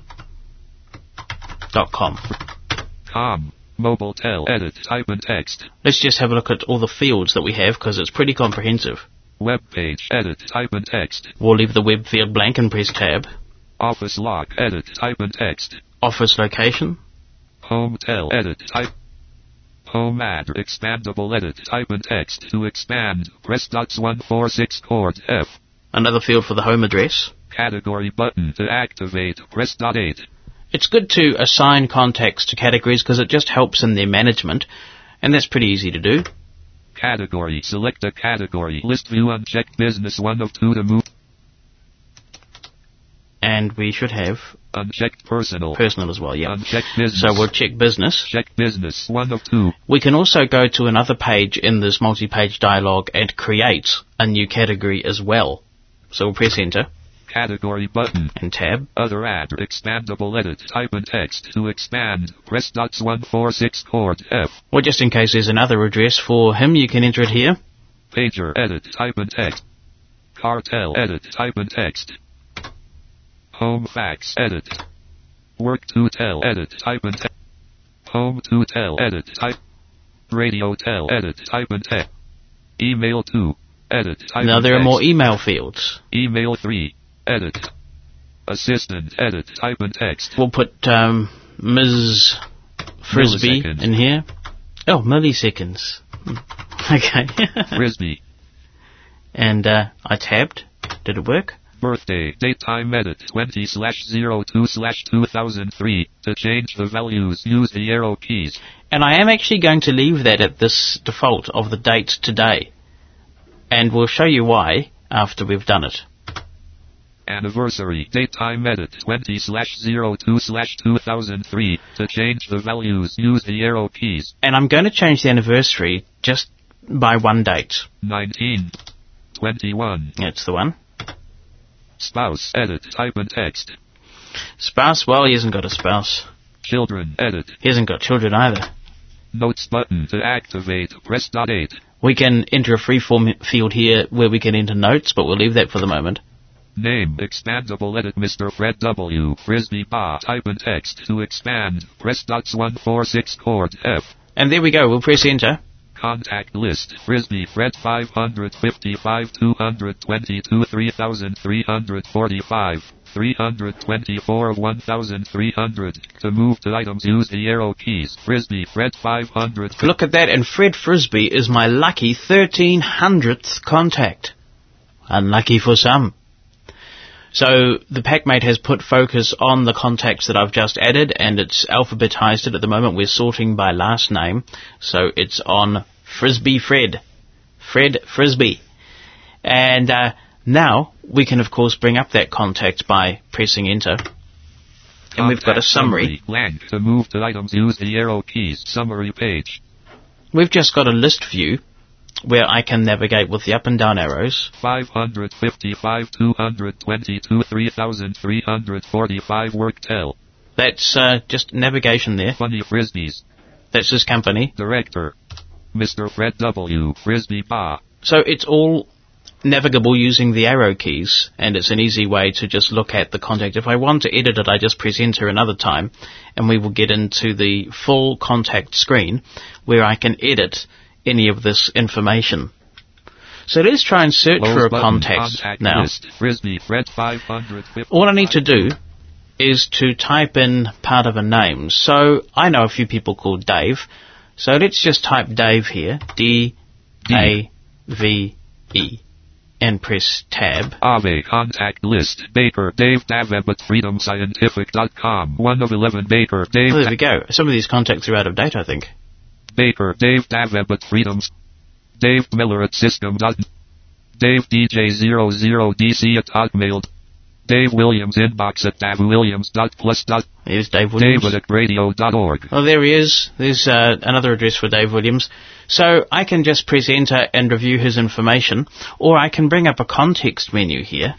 dot com. com. Mobile tel. Edit. Type in text. Let's just have a look at all the fields that we have, because it's pretty comprehensive. Web page. Edit. Type in text. We'll leave the web field blank and press Tab. Office log. Edit. Type in text. Office location. Home tel. Edit. Type. Home ad. Expandable edit. Type in text to expand. Press dots one four six chord F. Another field for the home address. Category button to activate. Press dot eight. It's good to assign contacts to categories because it just helps in their management, and that's pretty easy to do. Category. Select a category. List view unchecked business one of two to move. And we should have Unchecked personal. personal as well, yeah. Unchecked business. So we'll check business. Check business one of two. We can also go to another page in this multi-page dialog and create a new category as well. So we'll press enter Category button. and tab. Other ad. Expandable edit. Type in text to expand. Press dots one four six chord F. Or just in case there's another address for him, you can enter it here. Pager. Edit. Type in text. Cartel. Edit. Type in text. Home fax. Edit. Work to tell. Edit. Type in text. Home to tell. Edit. Type. Radio tel. Edit. Type in text. Email to. Edit. Type Now in there are text. more email fields. Email three. Edit. Assistant. Edit. Type in text. We'll put um, Miz Frisbee Milliseconds. in here. Oh, milliseconds. Hmm. Okay. Frisbee. And uh, I tabbed. Did it work? Birthday. Date time edit. twenty slash zero two slash two thousand three. To change the values, use the arrow keys. And I am actually going to leave that at this default of the date today. And we'll show you why after we've done it. Anniversary. Date time edit. twenty slash zero two slash two thousand three. To change the values, use the arrow keys. And I'm going to change the anniversary just by one date. nineteen. twenty-one. That's the one. Spouse. Edit. Type in text. Spouse, well, he hasn't got a spouse. Children. Edit. He hasn't got children either. Notes button to activate. Press dot eight. We can enter a freeform field here where we can enter notes, but we'll leave that for the moment. Name. Expandable. Edit. Mister Fred W. Frisbee Bar. Type in text. To expand. Press dots one four six chord F. And there we go. We'll press enter. Contact list. Frisbee Fred five hundred fifty-five two hundred twenty-two three thousand three hundred forty-five three hundred twenty-four one thousand three hundred. To move to items, use the arrow keys. Frisbee Fred five hundred. Look at that, and Fred Frisbee is my lucky thirteen hundredth contact. Unlucky for some. So the PackMate has put focus on the contacts that I've just added, and it's alphabetized it at the moment. We're sorting by last name, so it's on Frisbee Fred. Fred Frisbee. And uh, now we can, of course, bring up that contact by pressing enter. And we've got a summary. Blank. To move to items, use the arrow keys. Summary page. We've just got a list view where I can navigate with the up and down arrows. five hundred fifty-five two hundred twenty-two three thousand three hundred forty-five Worktel. That's uh, just navigation there. Funny Frisbees. That's his company. Director. Mister Fred W. Frisbee Bar. So it's all navigable using the arrow keys, and it's an easy way to just look at the contact. If I want to edit it, I just press enter another time, and we will get into the full contact screen where I can edit any of this information. So let's try and search Close for a button. contact, Contact now. List. Frisbee Fred five hundred fifty. All I need to do is to type in part of a name. So I know a few people called Dave. So let's just type Dave here, D A V E, and press tab. Ave contact list. Baker Dave Daveb at freedom scientific dot com. one of eleven Baker Dave. Oh, there we go. Some of these contacts are out of date, I think. Baker Dave Daveb at freedoms. Dave Miller at system dot. Dave D J zero zero D C at hotmail. Dave Williams inbox at davwilliams dot plus dot. Here's Dave Williams. David at radio dot org. Oh, there he is. There's uh, another address for Dave Williams. So I can just press enter and review his information, or I can bring up a context menu here.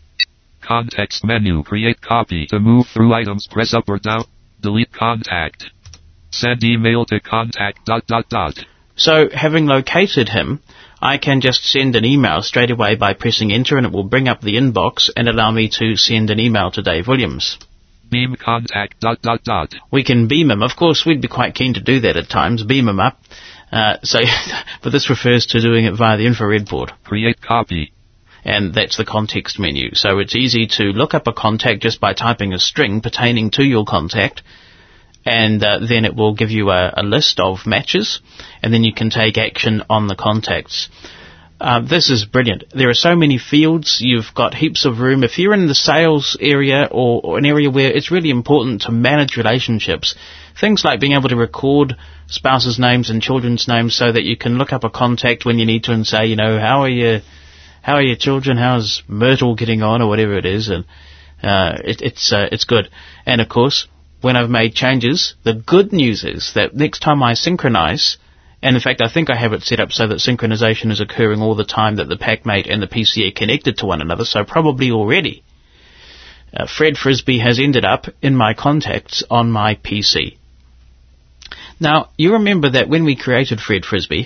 Context menu. Create copy. To move through items, press up or down. Delete contact. Send email to contact dot dot dot. So having located him, I can just send an email straight away by pressing enter, and it will bring up the inbox and allow me to send an email to Dave Williams. Beam contact dot dot dot. We can beam him. Of course, we'd be quite keen to do that at times, beam him up. Uh, so, but this refers to doing it via the infrared port. Create copy. And that's the context menu. So it's easy to look up a contact just by typing a string pertaining to your contact, and uh, then it will give you a, a list of matches, and then you can take action on the contacts. Uh, this is brilliant. There are so many fields. You've got heaps of room. If you're in the sales area, or, or an area where it's really important to manage relationships, things like being able to record spouses' names and children's names so that you can look up a contact when you need to and say, you know, how are you, how are your children? How's Myrtle getting on, or whatever it is, and uh, it, it's uh, it's good. And of course, when I've made changes, the good news is that next time I synchronize, and in fact I think I have it set up so that synchronization is occurring all the time that the PackMate and the P C are connected to one another, so probably already uh, Fred Frisbee has ended up in my contacts on my P C. Now, you remember that when we created Fred Frisbee,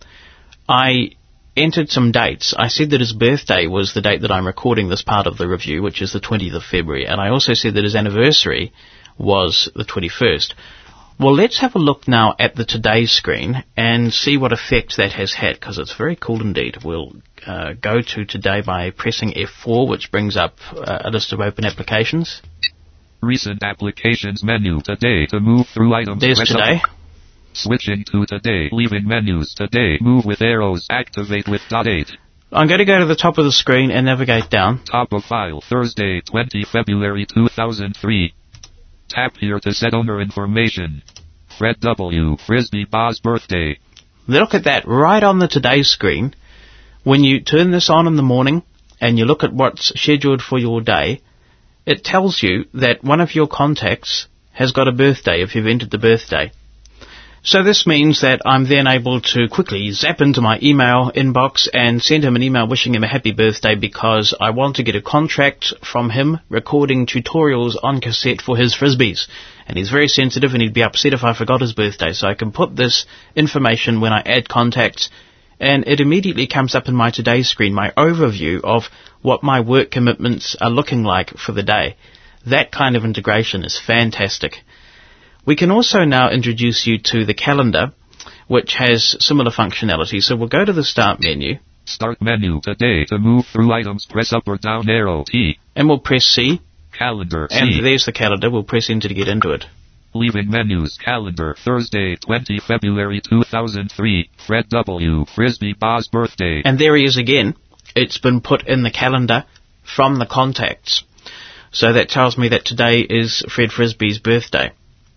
I entered some dates. I said that his birthday was the date that I'm recording this part of the review, which is the twentieth of February, and I also said that his anniversary was the twenty-first. Well, let's have a look now at the Today screen and see what effect that has had, because it's very cool indeed. We'll uh, go to Today by pressing F four, which brings up uh, a list of open applications. Recent applications menu. Today. To move through items. There's Today. Up. Switching to Today. Leaving menus. Today. Move with arrows. Activate with dot eight. I'm going to go to the top of the screen and navigate down. Top of file. Thursday, the twentieth of February two thousand three. Tap here to set owner information. Fred W. Frisbee Bar's birthday. Look at that, right on the Today screen. When you turn this on in the morning and you look at what's scheduled for your day, it tells you that one of your contacts has got a birthday if you've entered the birthday. So this means that I'm then able to quickly zap into my email inbox and send him an email wishing him a happy birthday because I want to get a contract from him recording tutorials on cassette for his Frisbees. And he's very sensitive and he'd be upset if I forgot his birthday. So I can put this information when I add contacts and it immediately comes up in my Today screen, my overview of what my work commitments are looking like for the day. That kind of integration is fantastic. We can also now introduce you to the calendar, which has similar functionality. So we'll go to the Start menu. Start menu. Today. To move through items, press up or down arrow T. And we'll press C. Calendar C. And there's the calendar. We'll press enter to get into it. Leaving menus. Calendar. Thursday, the twentieth of February two thousand three. Fred W. Frisbee Bar's birthday. And there he is again. It's been put in the calendar from the contacts. So that tells me that today is Fred Frisbee's birthday.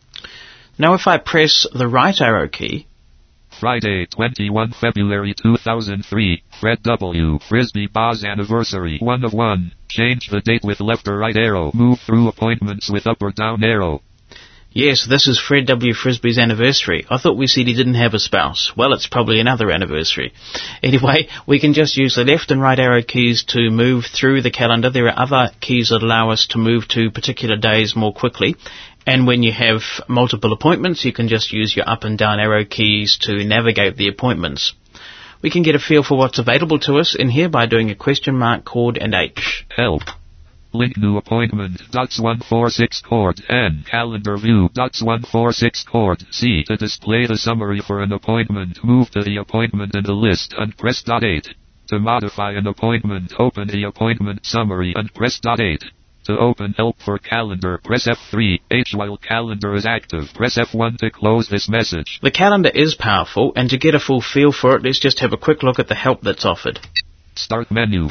Now if I press the right arrow key... Friday, the twenty-first of February two thousand three. Fred W. Frisbee Bar's anniversary. one of one. Change the date with left or right arrow. Move through appointments with up or down arrow. Yes, this is Fred W. Frisbee's anniversary. I thought we said he didn't have a spouse. Well, it's probably another anniversary. Anyway, we can just use the left and right arrow keys to move through the calendar. There are other keys that allow us to move to particular days more quickly. And when you have multiple appointments, you can just use your up and down arrow keys to navigate the appointments. We can get a feel for what's available to us in here by doing a question mark, chord, and H. Help. Link new appointment. Dots one forty-six chord. N. Calendar view. Dots one forty-six chord. C. To display the summary for an appointment, move to the appointment in the list and press dot eight. To modify an appointment, open the appointment summary and press dot eight. To open help for calendar, press F three. H while calendar is active, press F one to close this message. The calendar is powerful, and to get a full feel for it, let's just have a quick look at the help that's offered. Start menu.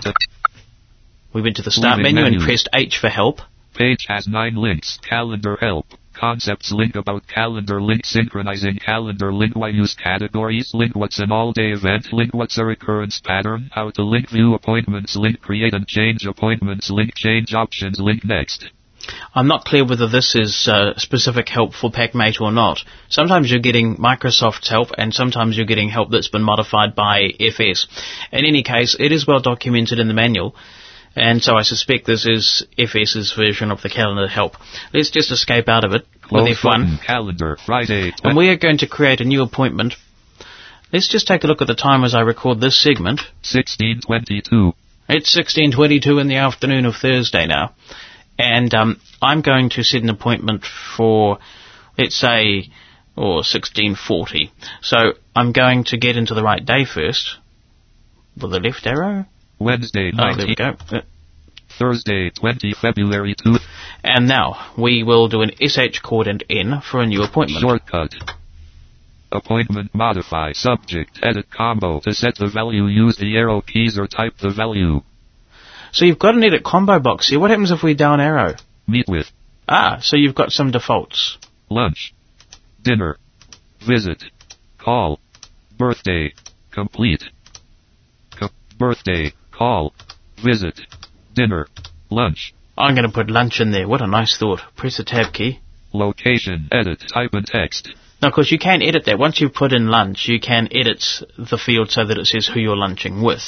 We went to the Start Moving menu menu. and pressed H for help. Page has nine links. Calendar help. Concepts link about calendar link synchronizing calendar link why use categories link what's an all-day event link what's a recurrence pattern how to link view appointments link create and change appointments link change options link next. I'm not clear whether this is uh, specific help for PackMate or not. Sometimes you're getting Microsoft's help and sometimes you're getting help that's been modified by F S. In any case, it is well documented in the manual. And so I suspect this is Fs's version of the calendar help. Let's just escape out of it Close with F one. button, calendar, Friday. And we are going to create a new appointment. Let's just take a look at the time as I record this segment. sixteen twenty-two. It's sixteen twenty-two in the afternoon of Thursday now. And um, I'm going to set an appointment for, let's say, or sixteen forty. So I'm going to get into the right day first. With the left arrow. Wednesday, Oh, there we go. Uh, Thursday, the twentieth of February, two. And now, we will do an S H chord and N for a new appointment. Shortcut. Appointment modify subject edit combo. To set the value, use the arrow keys or type the value. So you've got an edit combo box here. What happens if we down arrow? Meet with. Ah, so you've got some defaults. Lunch. Dinner. Visit. Call. Birthday. Complete. Co- birthday. Call. Visit. Dinner. Lunch. I'm going to put lunch in there. What a nice thought. Press the tab key. Location. Edit. Type in text. Now, of course, you can edit that. Once you've put in lunch, you can edit the field so that it says who you're lunching with.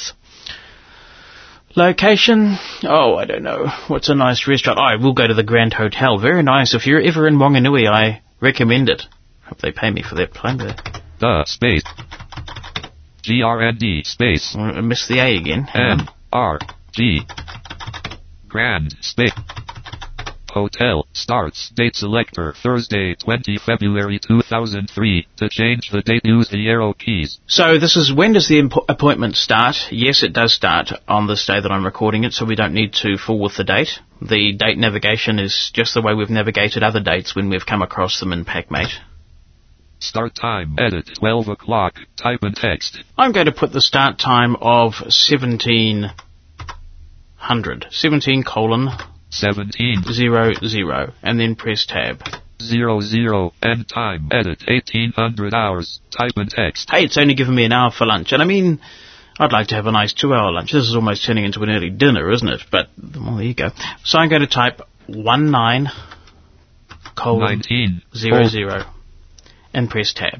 Location? Oh, I don't know. What's a nice restaurant? Oh, we'll go to the Grand Hotel. Very nice. If you're ever in Wanganui, I recommend it. Hope they pay me for that plug there. The space. G R N D space. I missed the A again. N R G. Grand space. Hotel starts date selector Thursday, the twentieth of February two thousand three. To change the date, use the arrow keys. So this is, when does the impo- appointment start? Yes, it does start on this day that I'm recording it, so we don't need to fool with the date. The date navigation is just the way we've navigated other dates when we've come across them in PackMate. Start time. Edit. twelve o'clock. Type in text. I'm going to put the start time of seventeen hundred. seventeen colon seventeen. zero zero. And then press tab. Zero zero. End time. Edit. eighteen hundred hours. Type in text. Hey, it's only given me an hour for lunch. And I mean, I'd like to have a nice two-hour lunch. This is almost turning into an early dinner, isn't it? But, well, there you go. So I'm going to type one nine colon nineteen. zero zero. And press tab.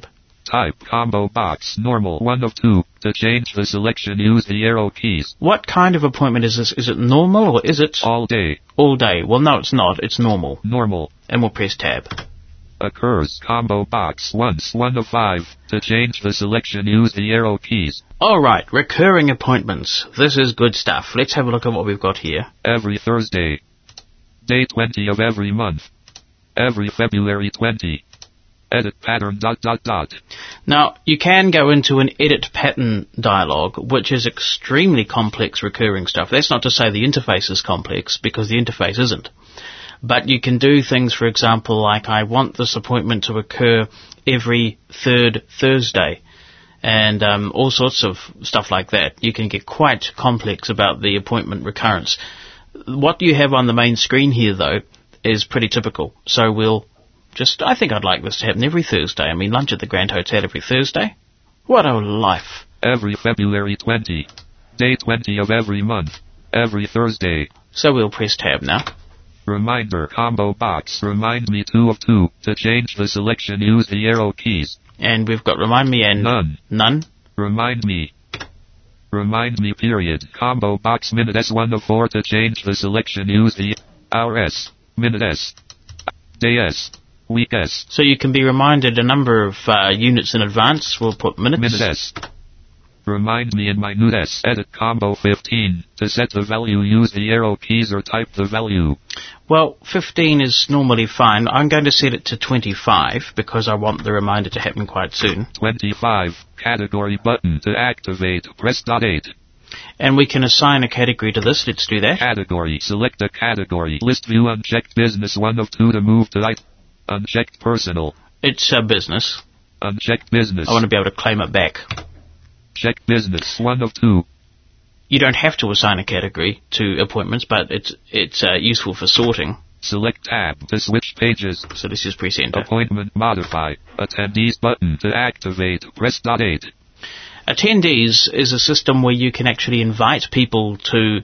Type combo box normal one of two. To change the selection, use the arrow keys. What kind of appointment is this? Is it normal or is it All day. all day? Well, no, it's not. It's normal. Normal. And we'll press tab. Occurs combo box once one of five. To change the selection, use the arrow keys. All right, recurring appointments. This is good stuff. Let's have a look at what we've got here. Every Thursday. Day twenty of every month. Every February twentieth. Edit pattern dot dot dot. Now, you can go into an edit pattern dialog, which is extremely complex recurring stuff. That's not to say the interface is complex, because the interface isn't. But you can do things, for example, like I want this appointment to occur every third Thursday, and um, all sorts of stuff like that. You can get quite complex about the appointment recurrence. What you have on the main screen here, though, is pretty typical. So we'll just, I think I'd like this to happen every Thursday. I mean, lunch at the Grand Hotel every Thursday. What a life. Every February twentieth. Day twenty of every month. Every Thursday. So we'll press tab now. Reminder combo box. Remind me two of two. To change the selection, use the arrow keys. And we've got remind me and None. none. Remind me. Remind me period. Combo box minute S one of four. To change the selection, use the hour S. Minute S. Day S. Week S. So you can be reminded a number of uh, units in advance. We'll put minutes. Minute S. Remind me in minute S. Edit combo fifteen. To set the value, use the arrow keys or type the value. Well, fifteen is normally fine. I'm going to set it to twenty-five because I want the reminder to happen quite soon. twenty-five. Category button. To activate, press dot eight. And we can assign a category to this. Let's do that. Category. Select a category. List view unchecked business one of two. To move to right. Unchecked personal. It's uh, business. Unchecked business. I want to be able to claim it back. Check business one of two. You don't have to assign a category to appointments, but it's it's uh, useful for sorting. Select tab to switch pages. So let's just press enter. Appointment modify. Attendees button. To activate, press dot eight. Attendees is a system where you can actually invite people to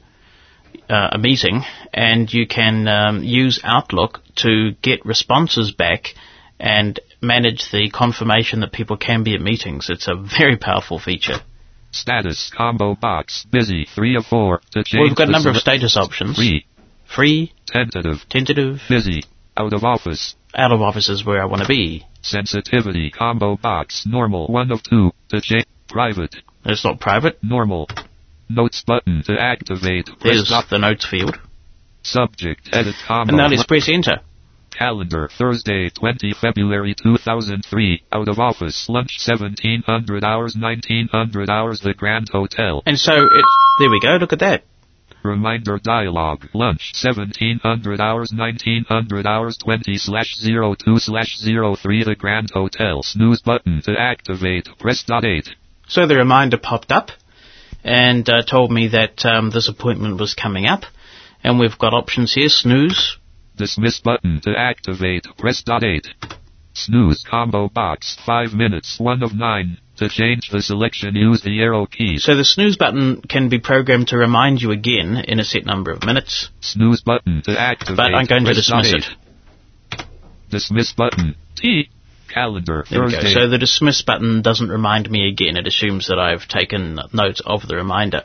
uh, a meeting, and you can um, use Outlook to get responses back and manage the confirmation that people can be at meetings. It's a very powerful feature. Status combo box busy three of four. To change Well, we've got a the number of select- status options. Free. Free, Tentative. tentative, Busy. Out of office. out of office is where I want to be. Sensitivity combo box normal one of two. To change private. It's not private. Normal. Notes button. To activate, press There's dot. the notes field. Subject edit combo. And now let's press enter. Calendar Thursday twentieth February two thousand three. Out of office lunch seventeen hundred hours nineteen hundred hours The Grand Hotel. And so it, there we go, look at that. Reminder dialog lunch seventeen hundred hours nineteen hundred hours twenty slash zero two slash zero three The Grand Hotel. Snooze button. To activate, press dot eight. So the reminder popped up and uh, told me that um, this appointment was coming up. And we've got options here, snooze. Dismiss button. To activate, press dot eight. Snooze combo box five minutes one of nine. To change the selection, use the arrow keys. So the snooze button can be programmed to remind you again in a set number of minutes. Snooze button. To activate, But I'm going to press dot dismiss eight. Dismiss button. T. Calendar There we go. Thursday. So the dismiss button doesn't remind me again. It assumes that I've taken note of the reminder.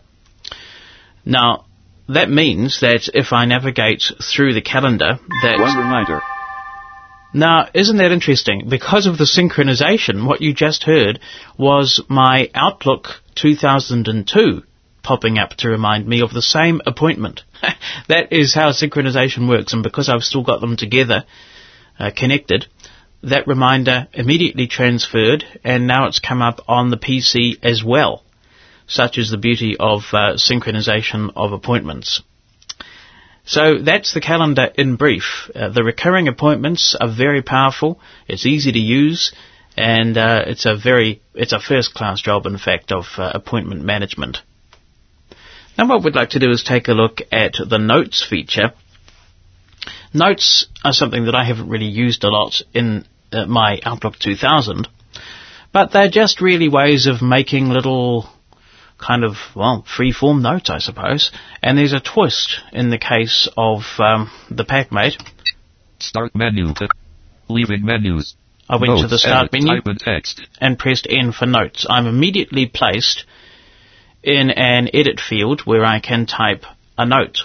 Now, that means that if I navigate through the calendar, that... One reminder. Now, isn't that interesting? Because of the synchronization, what you just heard was my Outlook two thousand two popping up to remind me of the same appointment. That is how synchronization works, and because I've still got them together, uh, connected, that reminder immediately transferred, and now it's come up on the P C as well. Such is the beauty of uh, synchronization of appointments. So that's the calendar in brief. Uh, the recurring appointments are very powerful. It's easy to use, and uh, it's a very it's a first-class job, in fact, of uh, appointment management. Now, what we'd like to do is take a look at the notes feature. Notes are something that I haven't really used a lot in uh, my Outlook two thousand, but they're just really ways of making little kind of, well, free-form notes, I suppose. And there's a twist in the case of um, the PackMate. Start menu. To leaving menus. I went Notes, to the Start edit, menu type in text. and pressed N for Notes. I'm immediately placed in an edit field where I can type a note.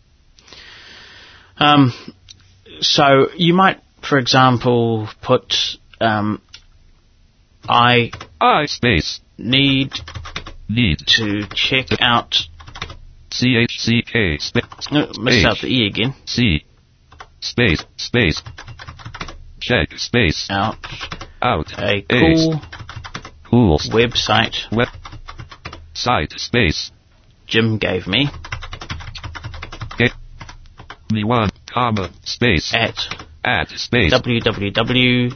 Um, so you might, for example, put um, I I space need need to check out. C H C K space No, missed H. out the E again. C space space check space Out out a cool cool website web site space Jim gave me get me one comma space at at space www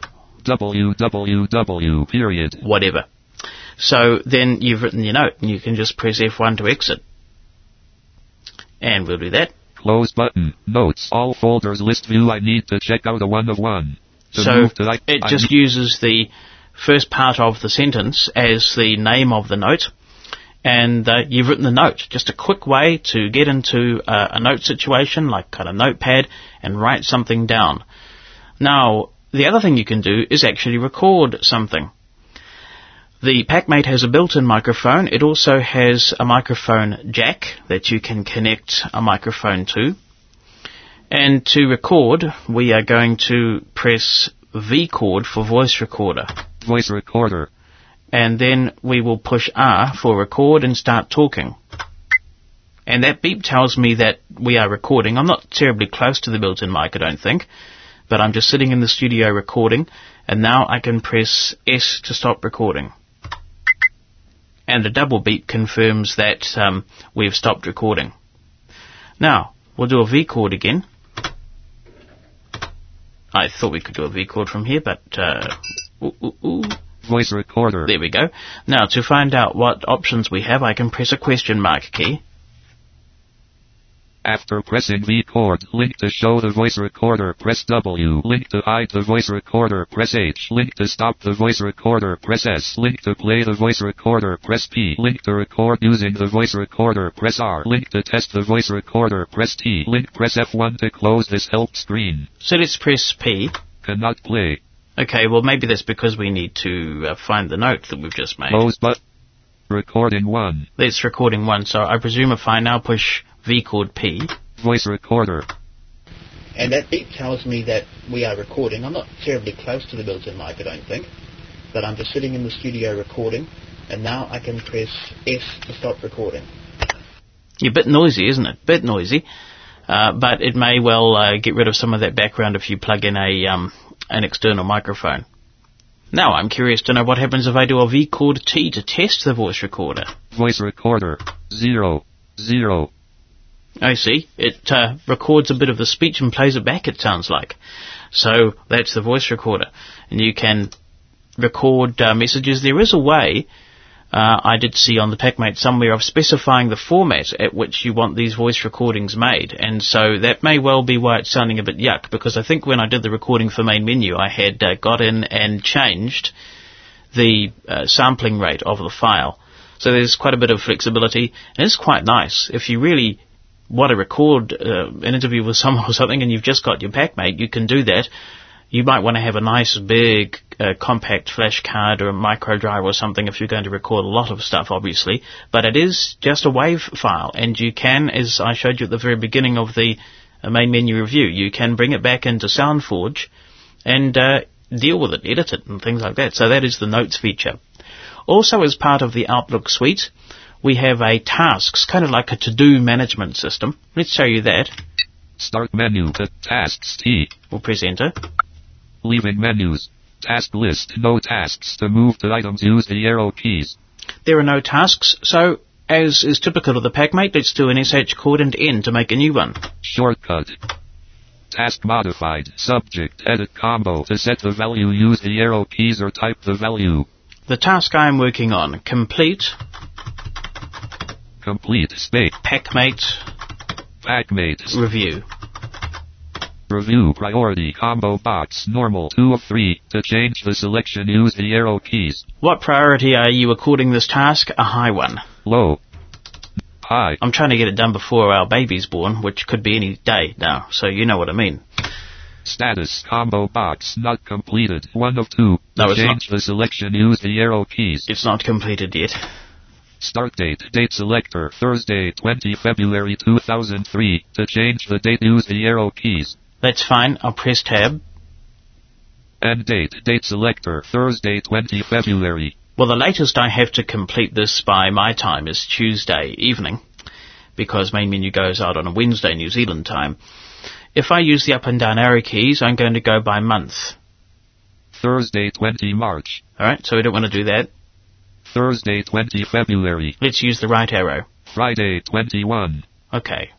www period. whatever. So then you've written your note and you can just press F one to exit. And we'll do that. Close button. Notes. All folders list view. I need to check out a one of one. To So move to like, it I just need- uses the first part of the sentence as the name of the note, and uh, you've written the note. Just a quick way to get into uh, a note situation, like kind of notepad, and write something down. Now, the other thing you can do is actually record something. The PackMate has a built-in microphone. It also has a microphone jack that you can connect a microphone to. And to record, we are going to press V chord for voice recorder. voice recorder. And then we will push R for record and start talking. And that beep tells me that we are recording. I'm not terribly close to the built-in mic, I don't think. But I'm just sitting in the studio recording. And now I can press S to stop recording. And a double beep confirms that um, we've stopped recording. Now, we'll do a V chord again. I thought we could do a V chord from here, but uh, ooh, ooh, ooh. Voice recorder. There we go. Now, to find out what options we have, I can press a question mark key. After pressing V chord, link to show the voice recorder, press W. Link to hide the voice recorder, press H. Link to stop the voice recorder, press S. Link to play the voice recorder, press P. Link to record using the voice recorder, press R. Link to test the voice recorder, press T. Link press F one to close this help screen. So let's press P. Cannot play. Okay, well maybe that's because we need to uh, find the note that we've just made. Close but recording one. That's recording one, so I presume if I now push V chord P. Voice recorder. And that beep tells me that we are recording. I'm not terribly close to the built-in mic, I don't think. But I'm just sitting in the studio recording. And now I can press S to stop recording. You're a bit noisy, isn't it? Bit noisy. Uh, but it may well uh, get rid of some of that background if you plug in a um, an external microphone. Now I'm curious to know what happens if I do a V chord T to test the voice recorder. Voice recorder. Zero. Zero. I see. It uh, records a bit of the speech and plays it back, it sounds like. So that's the voice recorder. And you can record uh, messages. There is a way, uh, I did see on the PackMate somewhere, of specifying the format at which you want these voice recordings made. And so that may well be why it's sounding a bit yuck, because I think when I did the recording for Main Menu, I had uh, got in and changed the uh, sampling rate of the file. So there's quite a bit of flexibility, and it's quite nice. If you really want to record uh, an interview with someone or something and you've just got your PackMate, you can do that. You might want to have a nice big uh, compact flash card or a micro drive or something if you're going to record a lot of stuff, obviously. But it is just a WAV file, and you can, as I showed you at the very beginning of the uh, Main Menu review, you can bring it back into SoundForge and uh, deal with it, edit it and things like that. So that is the Notes feature. Also, as part of the Outlook suite, we have a tasks, kind of like a to-do management system. Let's show you that. Start menu to tasks T. We'll press enter. Leaving menus. Task list. No tasks. To move to items, use the arrow keys. There are no tasks, so as is typical of the PackMate, let's do an S H chord and N to make a new one. Shortcut. Task modified. Subject. Edit combo. To set the value, use the arrow keys or type the value. The task I am working on, complete Complete space. PackMate PackMate. review. Review priority combo box normal two of three. To change the selection, use the arrow keys. What priority are you according this task? A high one. Low. High. I'm trying to get it done before our baby's born, which could be any day now, so you know what I mean. Status combo box not completed. One of two. No, To it's change the selection, use the arrow keys. It's not completed yet. Start date. Date selector. Thursday, twentieth February two thousand three. To change the date, use the arrow keys. That's fine. I'll press tab. End date. Date selector. Thursday, twentieth February. Well, the latest I have to complete this by my time is Tuesday evening, because main menu goes out on a Wednesday New Zealand time. If I use the up and down arrow keys, I'm going to go by month. Thursday, twentieth March. Alright, so we don't want to do that. Thursday, twentieth February. Let's use the right arrow. Friday, twenty-first. Okay,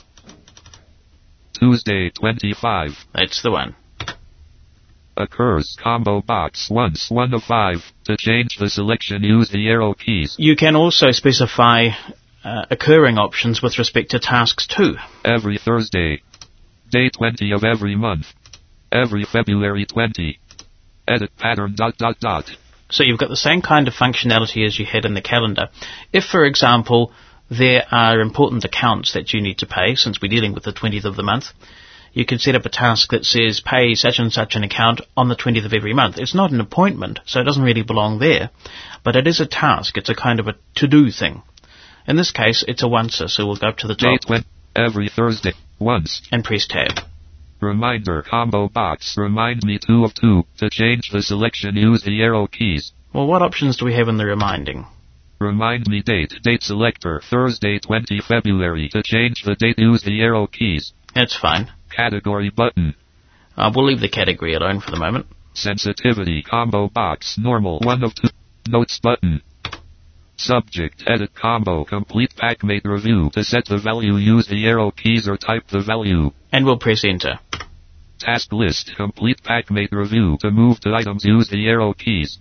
Tuesday, twenty-fifth. that's the one. Occurs combo box once. One of five. To change the selection, use the arrow keys. You can also specify uh, occurring options with respect to tasks too. Every Thursday. Day twenty of every month. Every February twentieth. Edit pattern dot dot dot. So you've got the same kind of functionality as you had in the calendar. If, for example, there are important accounts that you need to pay, since we're dealing with the twentieth of the month, you can set up a task that says pay such and such an account on the twentieth of every month. It's not an appointment, so it doesn't really belong there, but it is a task. It's a kind of a to-do thing. In this case, it's a oncer, so we'll go up to the top Day twenty. Every Thursday. Once. and press tab. Reminder combo box. Remind me two of two. To change the selection, use the arrow keys. Well, what options do we have in the reminding? Remind me date. Date selector. Thursday, twentieth February. To change the date, use the arrow keys. That's fine. Category button. Uh, we'll leave the category alone for the moment. Sensitivity combo box. Normal. One of two. Notes button. Subject. Edit combo. Complete PackMate review. To set the value, use the arrow keys or type the value. And we'll press enter. Task list. Complete PackMate review. To move to items, use the arrow keys.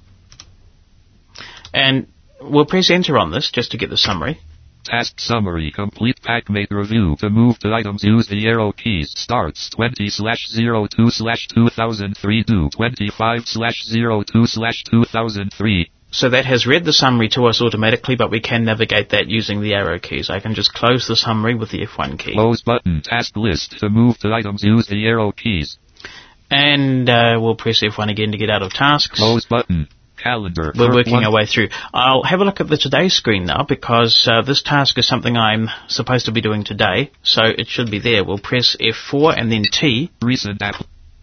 And we'll press enter on this just to get the summary. Task summary. Complete PackMate review. To move to items, use the arrow keys. Starts twenty slash zero two slash two thousand three. Do twenty-five slash zero two slash two thousand three. So that has read the summary to us automatically, but we can navigate that using the arrow keys. I can just close the summary with the F one key. Close button. Task list. To move to items, use the arrow keys. And uh, we'll press F one again to get out of tasks. Close button. Calendar. We're Current working one. our way through. I'll have a look at the today screen now, because uh, this task is something I'm supposed to be doing today, so it should be there. We'll press F four and then T. Recent app.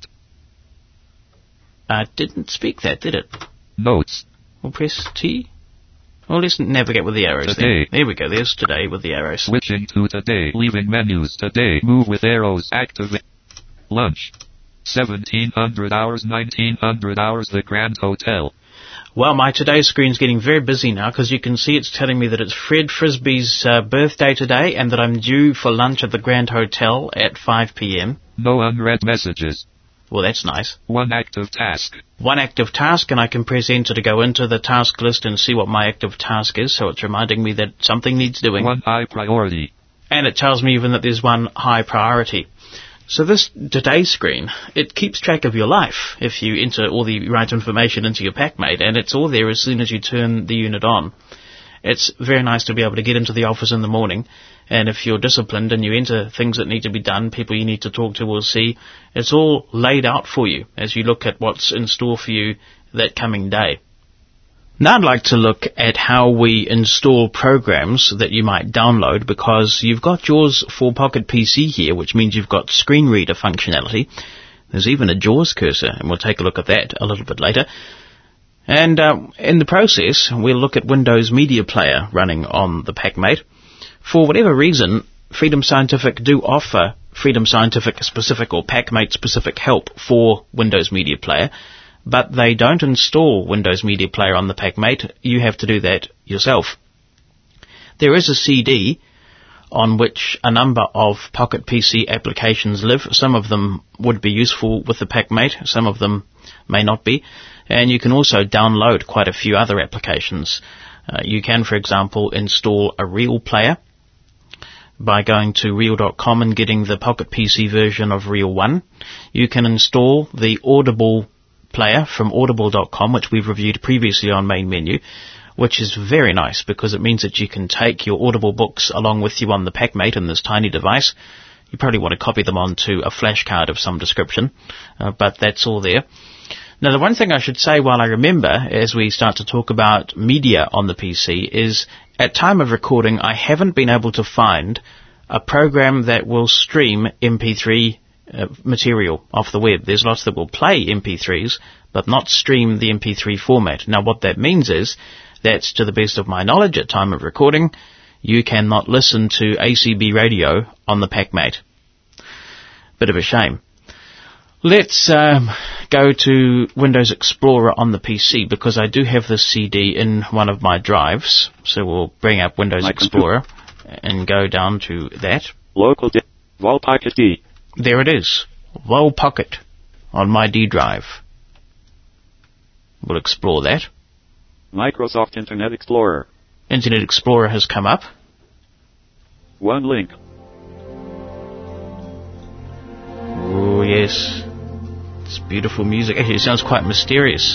Uh, didn't speak that, did it? Notes. We'll press T. Well, let's navigate with the arrows Today. then. There we go. There's today with the arrows. Switching to today. Leaving menus. Today. Move with arrows. Activate. Lunch. seventeen hundred hours. nineteen hundred hours. The Grand Hotel. Well, my today screen's getting very busy now, because you can see it's telling me that it's Fred Frisbee's uh, birthday today and that I'm due for lunch at the Grand Hotel at five p.m. No unread messages. Well, that's nice. One active task. One active task, and I can press enter to go into the task list and see what my active task is, so it's reminding me that something needs doing. One high priority. And it tells me even that there's one high priority. So this today screen, it keeps track of your life if you enter all the right information into your PackMate, and it's all there as soon as you turn the unit on. It's very nice to be able to get into the office in the morning, and if you're disciplined and you enter things that need to be done, people you need to talk to will see, it's all laid out for you as you look at what's in store for you that coming day. Now I'd like to look at how we install programs that you might download, because you've got yours for Pocket P C here, which means you've got screen reader functionality. There's even a JAWS cursor, and we'll take a look at that a little bit later. And uh, in the process, we'll look at Windows Media Player running on the PackMate. For whatever reason, Freedom Scientific do offer Freedom Scientific specific or PackMate specific help for Windows Media Player, but they don't install Windows Media Player on the PackMate. You have to do that yourself. There is a C D on which a number of Pocket P C applications live. Some of them would be useful with the PackMate, some of them may not be. And you can also download quite a few other applications. Uh, you can, for example, install a Real Player by going to real dot com and getting the Pocket P C version of Real one. You can install the Audible Player from audible dot com, which we've reviewed previously on Main Menu, which is very nice because it means that you can take your Audible books along with you on the PackMate in this tiny device. You probably want to copy them onto a flashcard of some description, uh, but that's all there. Now, the one thing I should say while I remember, as we start to talk about media on the P C, is at time of recording, I haven't been able to find a program that will stream M P three uh, material off the web. There's lots that will play M P threes, but not stream the M P three format. Now, what that means is that, to the best of my knowledge, at time of recording, you cannot listen to A C B radio on the PackMate. Bit of a shame. Let's um, go to Windows Explorer on the P C, because I do have this C D in one of my drives. So we'll bring up Windows My Explorer and go down to that. Local di- Vol Pocket D. There it is. Vol Pocket on my D drive. We'll explore that. Microsoft Internet Explorer. Internet Explorer has come up. One link. Oh, yes. It's beautiful music. Actually, it sounds quite mysterious.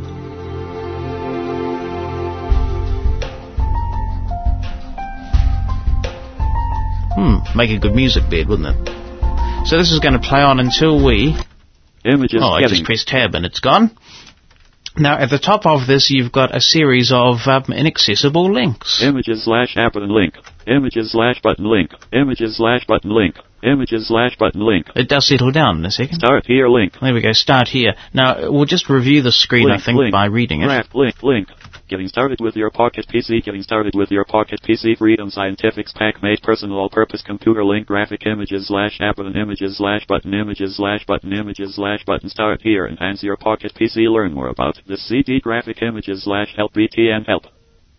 Hmm, make a good music bed, wouldn't it? So this is going to play on until we... Images. Oh, I getting. just pressed tab and it's gone. Now, at the top of this, you've got a series of um, inaccessible links. Images slash app button link. Images slash button link. Images slash button link. Images slash button link. It does settle down in a second. Start here link. There we go, start here. Now, we'll just review the screen, Link, I think, link. by reading it. Graph, link, link. Getting started with your Pocket P C. Getting started with your Pocket P C. Freedom Scientific's PackMate Personal All-Purpose Computer Link. Graphic images slash app button. Images slash button. Images slash button. Images slash button. Start here. Enhance your Pocket P C. Learn more about this C D. Graphic images slash help. B T N help.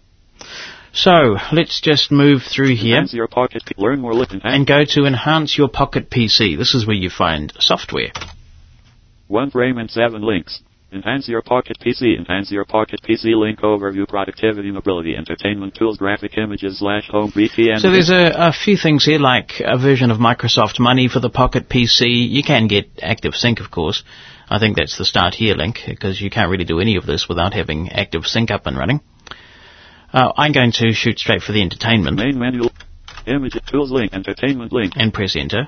So, let's just move through here Enhance your Pocket P C. Learn more. Enhance. and go to Enhance Your Pocket P C. This is where you find software. One frame and seven links. Enhance your Pocket P C. Enhance your Pocket P C. Link overview. Productivity, mobility, entertainment tools. Graphic images slash home. B T N. So there's a, a few things here, like a version of Microsoft Money for the Pocket P C. You can get Active Sync, of course. I think that's the Start Here link, because you can't really do any of this without having Active Sync up and running. Uh, I'm going to shoot straight for the entertainment Main menu. Image tools link. Entertainment link. and press enter.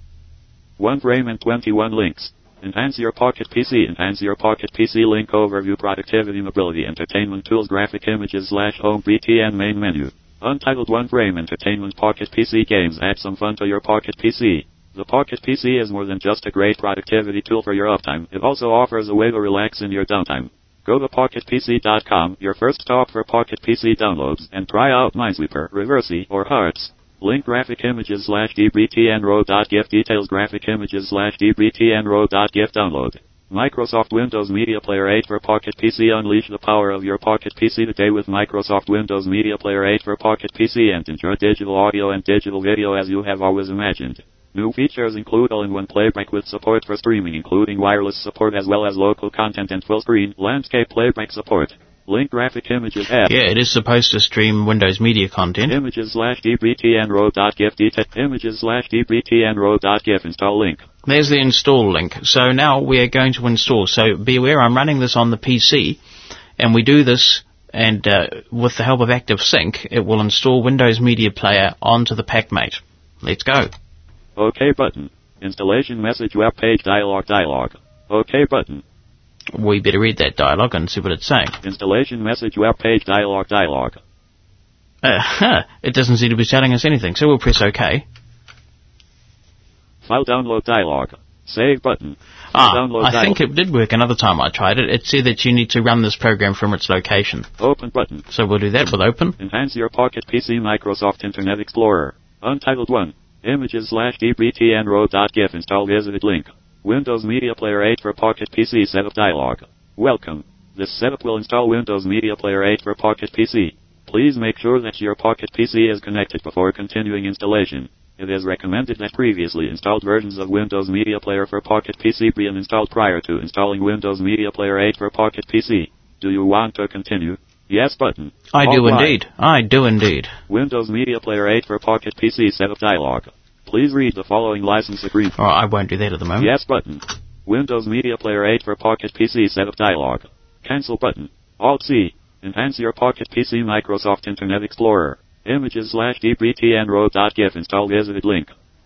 One frame and twenty-one links. Enhance your Pocket P C. Enhance your Pocket P C. Link overview. Productivity, mobility, entertainment tools. Graphic images slash home. B T N main menu. Untitled one frame entertainment Pocket P C games. Add some fun to your Pocket P C. The Pocket P C is more than just a great productivity tool for your uptime. It also offers a way to relax in your downtime. Go to pocket P C dot com, your first stop for Pocket P C downloads, and try out Minesweeper, Reversi, or Hearts. Link graphic images slash dbtnro.gif details graphic images slash dbtnro.gif download. Microsoft Windows Media Player eight for Pocket P C. Unleash the power of your Pocket P C today with Microsoft Windows Media Player eight for Pocket P C and enjoy digital audio and digital video as you have always imagined. New features include all-in-one playback with support for streaming, including wireless support as well as local content and full-screen landscape playback support. Link graphic images app. Yeah, it is supposed to stream Windows Media content. Images slash dbtnro.gif detail. Images slash dbtnro.gif install link. There's the install link. So now we are going to install. So be aware, I'm running this on the P C, and we do this, and uh, with the help of Active Sync, it will install Windows Media Player onto the PackMate. Let's go. OK button. Installation message web page dialog dialog. OK button. We better read that dialog and see what it's saying. Installation message web page dialog dialog. Uh, huh, it doesn't seem to be telling us anything, so we'll press OK. File download dialog. Save button. File Ah, download I dialog. think it did work another time I tried it. It said that you need to run this program from its location. Open button. So we'll do that with open. Enhance your Pocket P C Microsoft Internet Explorer. Untitled one. Images slash dbtnro.gif install visited link. Windows Media Player eight for Pocket P C setup dialog. Welcome. This setup will install Windows Media Player eight for Pocket P C. Please make sure that your Pocket P C is connected before continuing installation. It is recommended that previously installed versions of Windows Media Player for Pocket P C be installed prior to installing Windows Media Player eight for Pocket P C. Do you want to continue? Yes button. I All do right. indeed. I do indeed. Windows Media Player eight for Pocket P C setup dialog. Please read the following license agreement. Oh, I won't do that at the moment. Yes button. Windows Media Player eight for Pocket P C setup dialog. Cancel button. Alt-C. Enhance your Pocket P C Microsoft Internet Explorer. Images slash dbtnro.gif install visited link.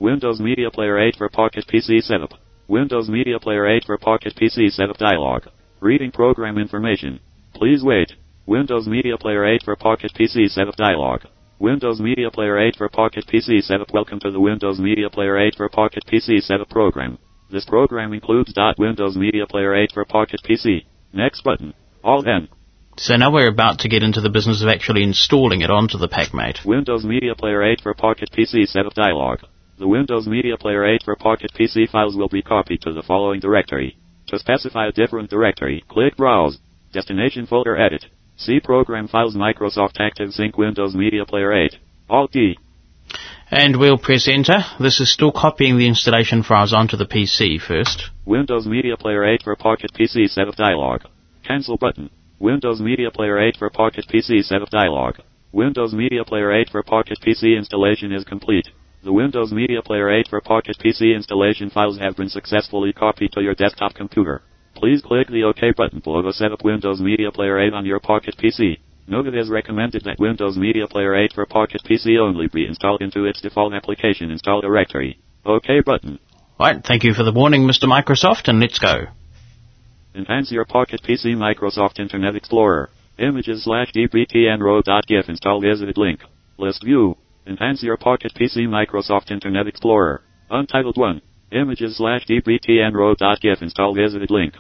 Windows Media Player eight for Pocket P C setup. Windows Media Player eight for Pocket P C setup dialog. Reading program information. Please wait. Windows Media Player eight for Pocket P C setup dialog. Windows Media Player eight for Pocket P C setup. Welcome to the Windows Media Player eight for Pocket P C setup program. This program includes Windows Media Player eight for Pocket P C. Next button. All N. So now we're about to get into the business of actually installing it onto the PackMate. Windows Media Player eight for Pocket P C setup dialog. The Windows Media Player eight for Pocket P C files will be copied to the following directory. To specify a different directory, click Browse. Destination folder edit. See Program Files Microsoft ActiveSync Windows Media Player eight. Alt-D. And we'll press Enter. This is still copying the installation files onto the P C first. Windows Media Player eight for Pocket P C setup dialog. Cancel button. Windows Media Player eight for Pocket P C setup dialog. Windows Media Player eight for Pocket P C installation is complete. The Windows Media Player eight for Pocket P C installation files have been successfully copied to your desktop computer. Please click the OK button below to set up Windows Media Player eight on your Pocket P C. Note it is recommended that Windows Media Player eight for Pocket P C only be installed into its default application install directory. OK button. Right, thank you for the warning, Mister Microsoft, and let's go. Enhance your Pocket P C Microsoft Internet Explorer. Images slash dbtnrow.gif install visited link. List view. Enhance your Pocket P C Microsoft Internet Explorer. Untitled one. Images slash dbtnrow.gif install visited link.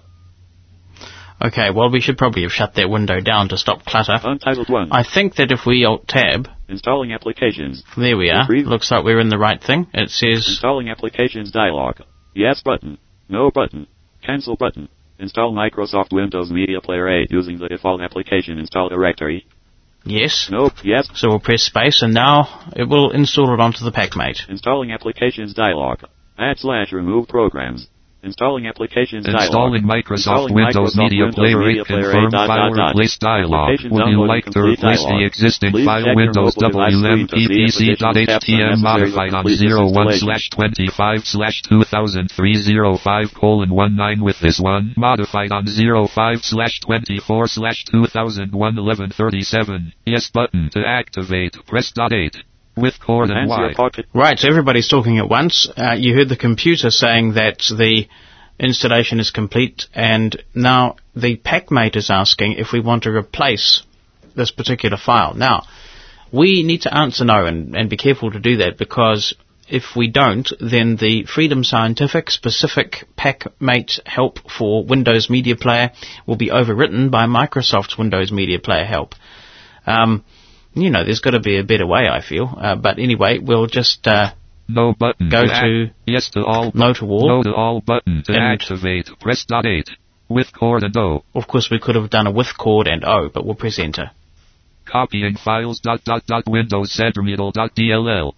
Okay, well, we should probably have shut that window down to stop clutter. Untitled one. I think that if we Alt-Tab... Installing applications. There we are. Retrieve. Looks like we're in the right thing. It says... Installing applications dialog. Yes button. No button. Cancel button. Install Microsoft Windows Media Player eight using the default application install directory. Yes. Nope. Yes. So we'll press space, and now it will install it onto the PackMate. Installing applications dialog. Add slash remove programs. Installing applications Installing dialog. Microsoft Installing Windows Microsoft Media Windows Player Media eight Player confirm eight dot, file dot, dot. replace dialog. Application Would you downloading like to complete replace dialog. the existing Please file check your Windows mobile device W L M screen to see P if C dot additional steps are H T M necessary to modified on complete this zero one installation. slash twenty-five slash two thousand three oh five colon one nine with this one modified on zero five slash twenty-four slash two thousand one eleven thirty-seven. Yes button to activate. Press dot eight. With cord and Enhance your Y. Pocket. Right, so everybody's talking at once. Uh, you heard the computer saying that the installation is complete, and now the PackMate is asking if we want to replace this particular file. Now, we need to answer no, and, and be careful to do that, because if we don't, then the Freedom Scientific specific PackMate help for Windows Media Player will be overwritten by Microsoft's Windows Media Player help. Um, you know, there's got to be a better way, I feel. Uh, but anyway, we'll just uh, No button. go to to act. Yes to all. no to all. No to all button to And- activate. Press dot eight. With cord and O. Of course, we could have done a with cord and O, but we'll press enter. Copying files dot dot dot Windows Centermiddle dot D L L.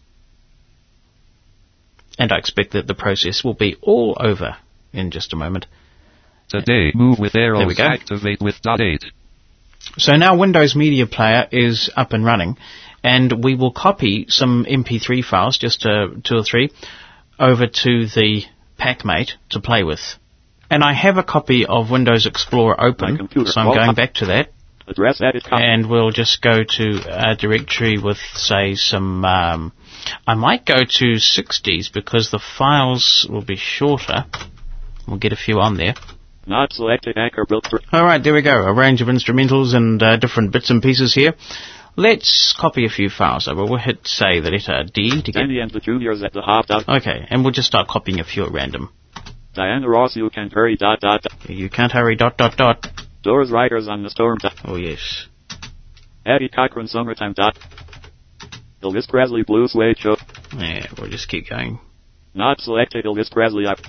And I expect that the process will be all over in just a moment. Today, move with There we arrows. go. Activate with dot eight. So now Windows Media Player is up and running, and we will copy some M P three files, just uh, two or three, over to the PackMate to play with. And I have a copy of Windows Explorer My open, computer. so I'm Well, going back to that, Address edit copy. and we'll just go to a directory with, say, some... Um, I might go to sixties, because the files will be shorter. We'll get a few on there. Not selected anchor built for Alright, there we go. A range of instrumentals and uh, different bits and pieces here. Let's copy a few files over. We'll hit, say, the letter D to get... Danny and the Juniors at the hop dot. Okay, and we'll just start copying a few at random. Diana Ross, you can hurry dot dot dot. You can't hurry, dot, dot, dot. Doors Riders on the Storm dot. Oh, yes. Eddie Cochran Summertime dot. Elvis Presley Blue Suede Show. Yeah, we'll just keep going. Not selected Elvis Presley. I-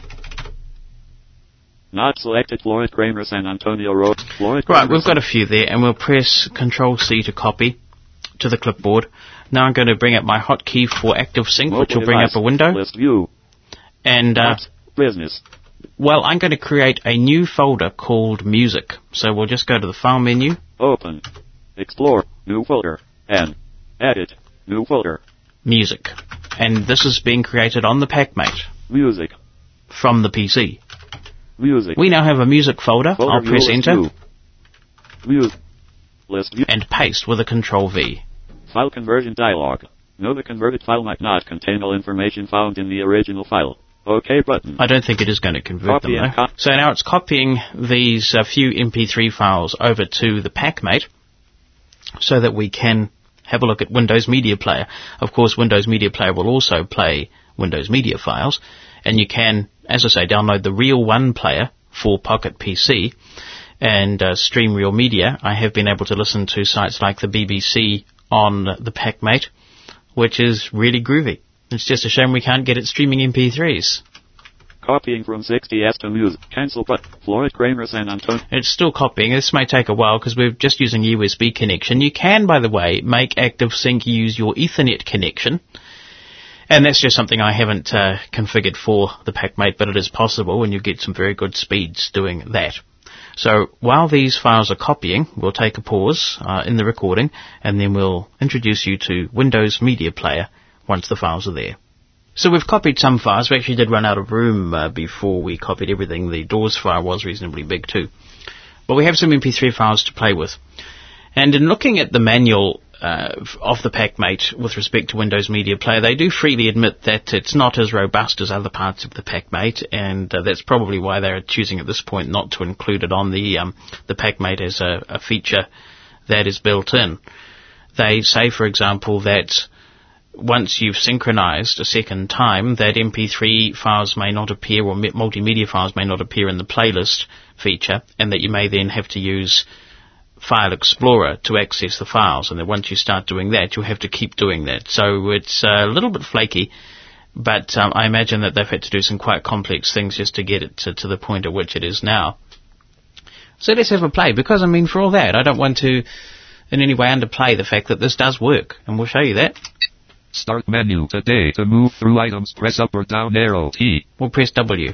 Not selected Floyd Kramer San Antonio Road. Floyd Kramer. Right, we've got a few there, and we'll press control C to copy to the clipboard. Now I'm going to bring up my hotkey for ActiveSync, which will bring up a window. List view. And, uh, Business. well, I'm going to create a new folder called Music. So we'll just go to the File menu. Open. Explore. New folder. And. Edit. New folder. Music. And this is being created on the PackMate Music. from the P C. Music. We now have a music folder. Folder I'll view, press list enter view. Music. List view. and paste with a control V. File conversion dialog. No, the converted file might not contain all information found in the original file. OK button. I don't think it is going to convert Copy them, and though. cop- So now it's copying these uh, few M P three files over to the PackMate so that we can have a look at Windows Media Player. Of course, Windows Media Player will also play Windows Media files, and you can, as I say, download the Real One player for Pocket P C and uh, stream Real Media. I have been able to listen to sites like the B B C on the PackMate, which is really groovy. It's just a shame we can't get it streaming M P threes. Copying from sixty S to music. Cancel button. Floyd Kramer San Antonio. It's still copying. This may take a while because we're just using a U S B connection. You can, by the way, make ActiveSync use your Ethernet connection. And that's just something I haven't uh, configured for the PackMate, but it is possible, and you get some very good speeds doing that. So while these files are copying, we'll take a pause uh, in the recording, and then we'll introduce you to Windows Media Player once the files are there. So we've copied some files. We actually did run out of room uh, before we copied everything. The Doors file was reasonably big too. But we have some M P three files to play with. And in looking at the manual uh, of the PackMate with respect to Windows Media Player, they do freely admit that it's not as robust as other parts of the PackMate, and uh, that's probably why they're choosing at this point not to include it on the um, the PackMate as a, a feature that is built in. They say, for example, that once you've synchronized a second time, that M P three files may not appear, or multimedia files may not appear in the playlist feature, and that you may then have to use File Explorer to access the files, and that once you start doing that, you'll have to keep doing that. So it's a little bit flaky, but um, I imagine that they've had to do some quite complex things just to get it to, to the point at which it is now. So let's have a play, because, I mean, for all that, I don't want to in any way underplay the fact that this does work, and we'll show you that. Start menu. Today, to move through items, press up or down arrow T. We'll press W.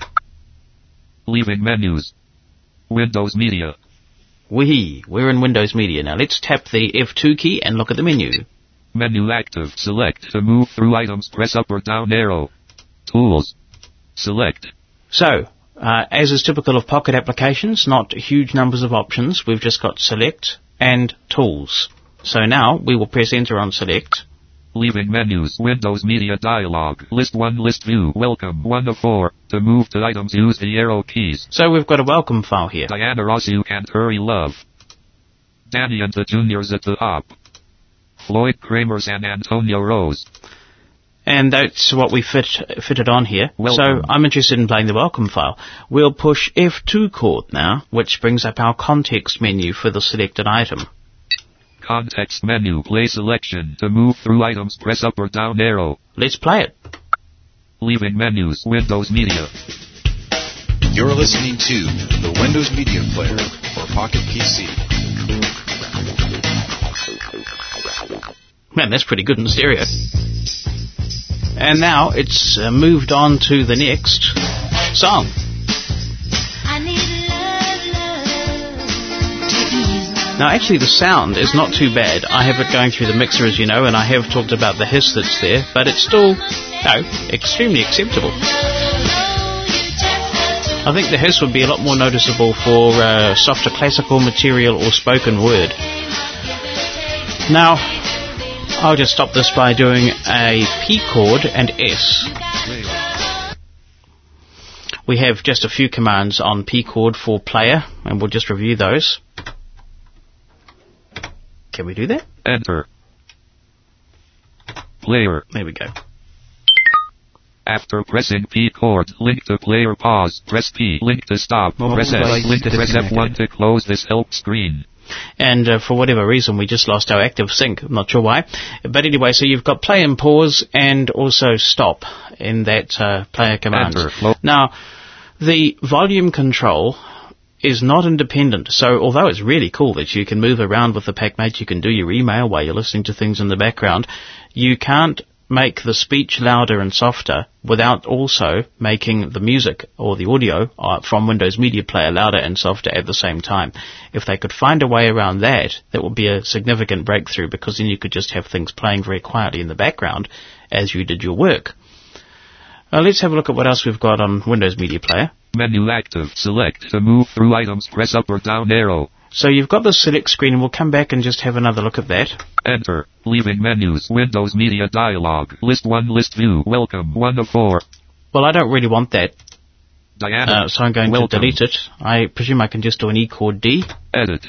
Leaving menus. Windows Media. Wee, we're in Windows Media now. Let's tap the F two key and look at the menu. Menu active. Select. To move through items, press up or down arrow. Tools. Select. So, uh, as is typical of Pocket applications, not huge numbers of options. We've just got Select and Tools. So now we will press Enter on Select. Leaving menus. Windows Media dialog. List one, list view. Welcome. one of four. To move to items, use the arrow keys. So we've got a welcome file here. Diana Rossuk and Hurry Love. Danny and the Juniors at the top. Floyd Kramer San Antonio Rose. And that's what we fit, fitted on here. Welcome. So I'm interested in playing the welcome file. We'll push F two chord now, which brings up our context menu for the selected item. Context menu. Play selection. To move through items, press up or down arrow. Let's play it. Leaving menus. Windows Media. You're listening to the Windows Media Player for Pocket P C. Man, that's pretty good in stereo. And now it's uh, moved on to the next song. I need love, love. Now, actually, the sound is not too bad. I have it going through the mixer, as you know, and I have talked about the hiss that's there, but it's still, no, extremely acceptable. I think the hiss would be a lot more noticeable for uh, softer classical material or spoken word. Now, I'll just stop this by doing a P chord and S. We have just a few commands on P chord for player, and we'll just review those. Can we do that? Enter. Player. There we go. After pressing P chord, link to player pause. Press P, link to stop. Mobile Press device S, link to press F one to close this help screen. And uh, for whatever reason, we just lost our active sync. I'm not sure why. But anyway, so you've got play and pause and also stop in that uh, player command. Enter. Now, the volume control is not independent. So although it's really cool that you can move around with the PackMate, you can do your email while you're listening to things in the background, you can't make the speech louder and softer without also making the music or the audio uh, from Windows Media Player louder and softer at the same time. If they could find a way around that, that would be a significant breakthrough, because then you could just have things playing very quietly in the background as you did your work. Uh, let's have a look at what else we've got on Windows Media Player. Menu active. Select. To move through items, press up or down arrow. So you've got the select screen, and we'll come back and just have another look at that. Enter. Leaving menus. Windows Media dialog. List one. List view. Welcome. one of four. Well, I don't really want that, Diana. uh, so I'm going Welcome. to delete it. I presume I can just do an E chord D. Edit.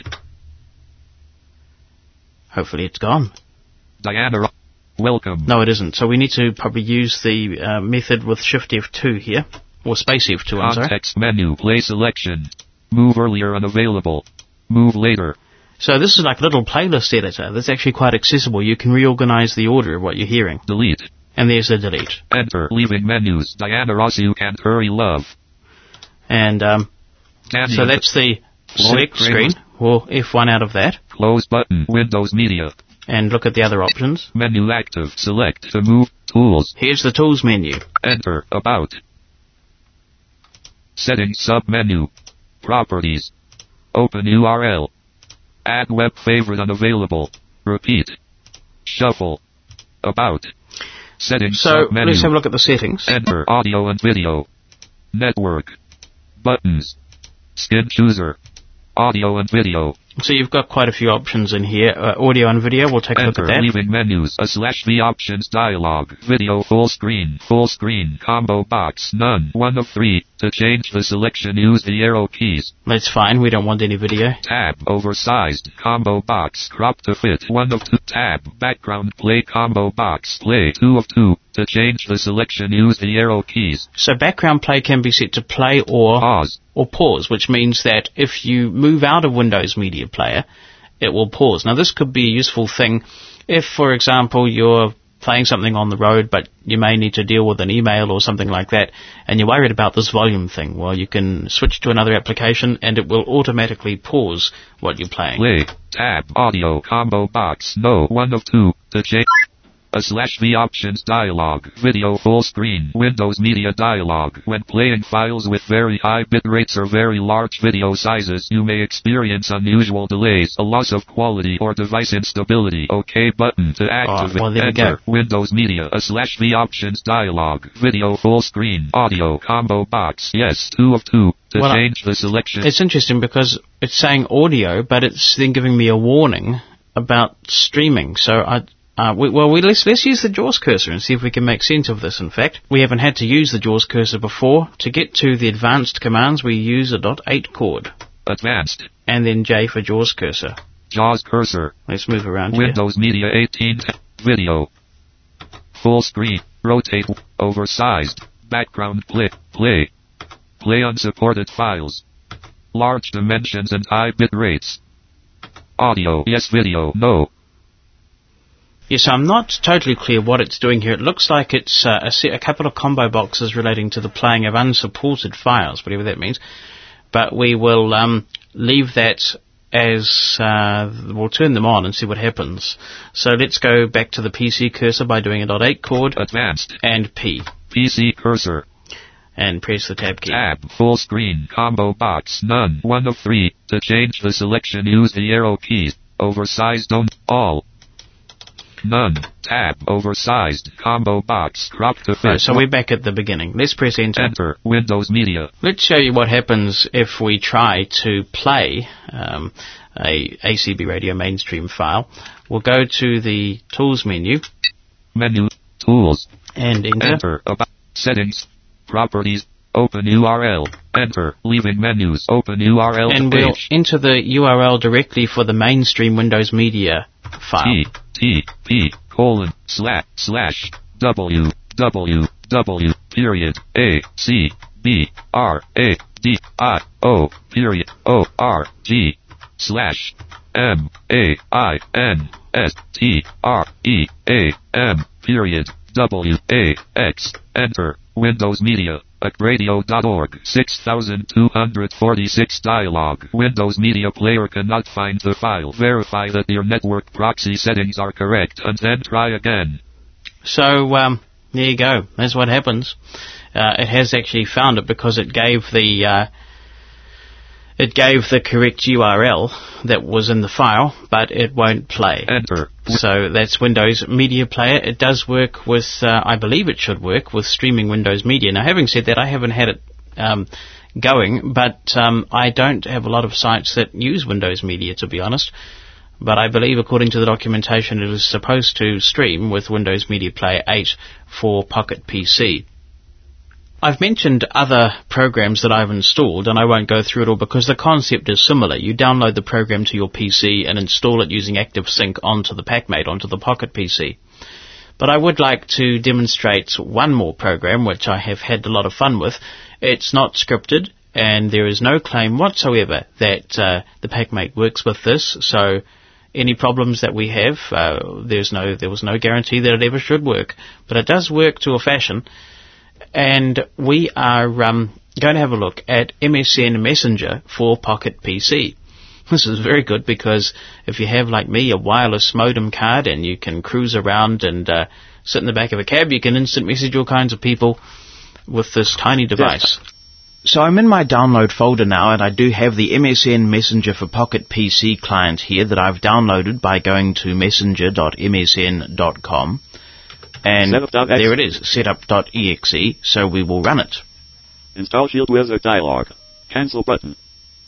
Hopefully it's gone. Diana. Welcome. No, it isn't. So we need to probably use the uh, method with Shift F two here, or Space F two, I'm sorry. Context menu. Play selection. Move earlier unavailable. Move later. So this is like a little playlist editor that's actually quite accessible. You can reorganize the order of what you're hearing. Delete. And there's the delete. Enter. Leaving menus. Diana Ross, you can't hurry, love. And um, Can so you- that's the Floyd select screen. Kramer. We'll F one out of that. Close button. Windows Media. And look at the other options. Menu active. Select to move. Tools. Here's the tools menu. Enter. About. Settings sub-menu. Properties. Open U R L. Add web favorite unavailable. Repeat. Shuffle. About. Settings So sub-menu. let's have a look at the settings. Enter audio and video. Network. Buttons. Skin chooser. Audio and video. So you've got quite a few options in here. Uh, audio and video, we'll take a look Enter at that. leaving menus. A slash V options dialog. Video full screen. Full screen. Combo box. None. One of three. To change the selection, use the arrow keys. That's fine, we don't want any video. Tab. Oversized. Combo box. Crop to fit. One of two. Tab. Background play combo box. Play. Two of two. To change the selection, use the arrow keys. So background play can be set to play or Pause. or pause, which means that if you move out of Windows Media Player, it will pause. Now this could be a useful thing if, for example, you're playing something on the road, but you may need to deal with an email or something like that, and you're worried about this volume thing. Well, you can switch to another application, and it will automatically pause what you're playing. Play. Tab. Audio. Combo box. No. One of two. To change. A slash V options dialog. Video full screen. Windows Media dialog. When playing files with very high bit rates or very large video sizes, you may experience unusual delays, a loss of quality, or device instability. OK button to activate. Oh, well, there we Enter. go. Windows Media. A slash V options dialog. Video full screen. Audio. Combo box. Yes. Two of two. To Well, change the selection. It's interesting because it's saying audio, but it's then giving me a warning about streaming. So I, uh, we, well, we, let's let's use the JAWS cursor and see if we can make sense of this. In fact, we haven't had to use the JAWS cursor before. To get to the advanced commands, we use a dot eight chord, Advanced. and then J for JAWS cursor. JAWS cursor. Let's move around here. Windows Media eighteen. Video. Full screen. Rotate. Oversized. Background play. Play. Play unsupported files. Large dimensions and high bit rates. Audio. Yes. Video. No. Yes, I'm not totally clear what it's doing here. It looks like it's uh, a, se- a couple of combo boxes relating to the playing of unsupported files, whatever that means. But we will um, leave that as, uh, we'll turn them on and see what happens. So let's go back to the P C cursor by doing a dot eight chord Advanced. and P, P C cursor. and press the tab key. Tab. Full screen. Combo box. None. One of three. To change the selection, use the arrow keys. Oversized on all. None. Tab. Oversized. Combo box. Crop to fit. Right, so we're back at the beginning. Let's press enter. Enter. Windows Media. Let's show you what happens if we try to play um, a A C B radio mainstream file. We'll go to the tools menu Menu. Tools. and enter. Enter. About. Settings. Properties. Open U R L. Enter. Leaving menus. Open U R L And we'll page. enter the U R L directly for the mainstream Windows Media file. T. T. P. Colon. Slash. Slash. W. W. W. Period. A. C. B. R. A. D. I. O. Period. O. R. G. Slash. M. A. I. N. S. T. R. E. A. M. Period. W. A. X. Enter. Windows Media. At radio dot org. six thousand two hundred forty-six dialog. Windows Media Player cannot find the file. Verify that your network proxy settings are correct and then try again. So, um, there you go. That's what happens. Uh, it has actually found it because it gave the uh, it gave the correct U R L that was in the file, but it won't play. Enter. So that's Windows Media Player. It does work with, uh, I believe it should work with streaming Windows Media. Now, having said that, I haven't had it um, going, but um, I don't have a lot of sites that use Windows Media, to be honest. But I believe, according to the documentation, it is supposed to stream with Windows Media Player eight for Pocket P C. I've mentioned other programs that I've installed, and I won't go through it all because the concept is similar. You download the program to your P C and install it using ActiveSync onto the PackMate, onto the Pocket P C. But I would like to demonstrate one more program, which I have had a lot of fun with. It's not scripted, and there is no claim whatsoever that uh, the PackMate works with this, so any problems that we have, uh, there's no, there was no guarantee that it ever should work. But it does work to a fashion. And we are um, going to have a look at M S N Messenger for Pocket P C. This is very good because if you have, like me, a wireless modem card and you can cruise around and uh, sit in the back of a cab, you can instant message all kinds of people with this tiny device. Yes. So I'm in my download folder now, and I do have the M S N Messenger for Pocket P C client here that I've downloaded by going to messenger dot m s n dot com. And there it is, setup dot e x e, so we will run it. Install Shield Wizard dialog. Cancel button.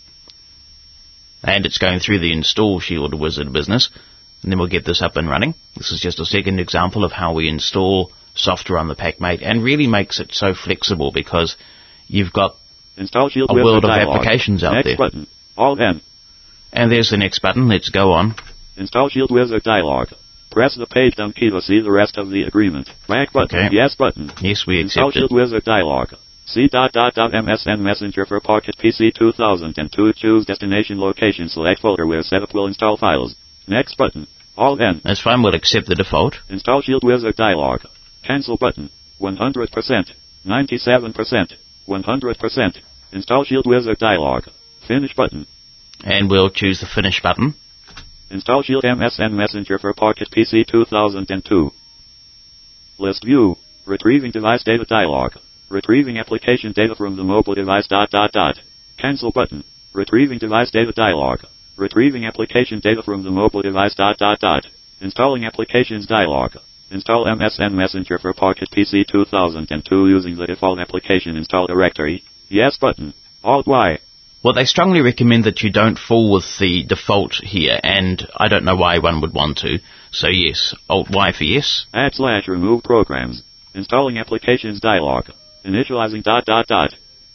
And it's going through the install Shield Wizard business. And then we'll get this up and running. This is just a second example of how we install software on the PackMate, and really makes it so flexible because you've got Install Shield a world of dialog. applications out next there. Button. All N. And there's the next button. Let's go on. Install Shield Wizard dialog. Press the page down key to see the rest of the agreement. Back button. Okay. Yes button. Yes, we Install accept Shield it. Wizard dialog. C dot dot dot M S N Messenger for Pocket P C two thousand two. Choose destination location. Select folder where setup will install files. Next button. All N. That's fine. We'll accept the default. Install Shield Wizard dialog. Cancel button. one hundred percent. ninety-seven percent. one hundred percent. Install Shield Wizard dialog. Finish button. And we'll choose the finish button. Install Shield M S N Messenger for Pocket P C two thousand two. List view. Retrieving device data dialog. Retrieving application data from the mobile device dot dot dot. Cancel button. Retrieving device data dialog. Retrieving application data from the mobile device dot dot dot. Installing applications dialog. Install M S N Messenger for Pocket P C two thousand two using the default application install directory. Yes button. Alt Y. Well, they strongly recommend that you don't fool with the default here, and I don't know why one would want to. So yes, Alt Y for yes. Add slash remove programs. Installing applications dialog. Initializing dot dot dot.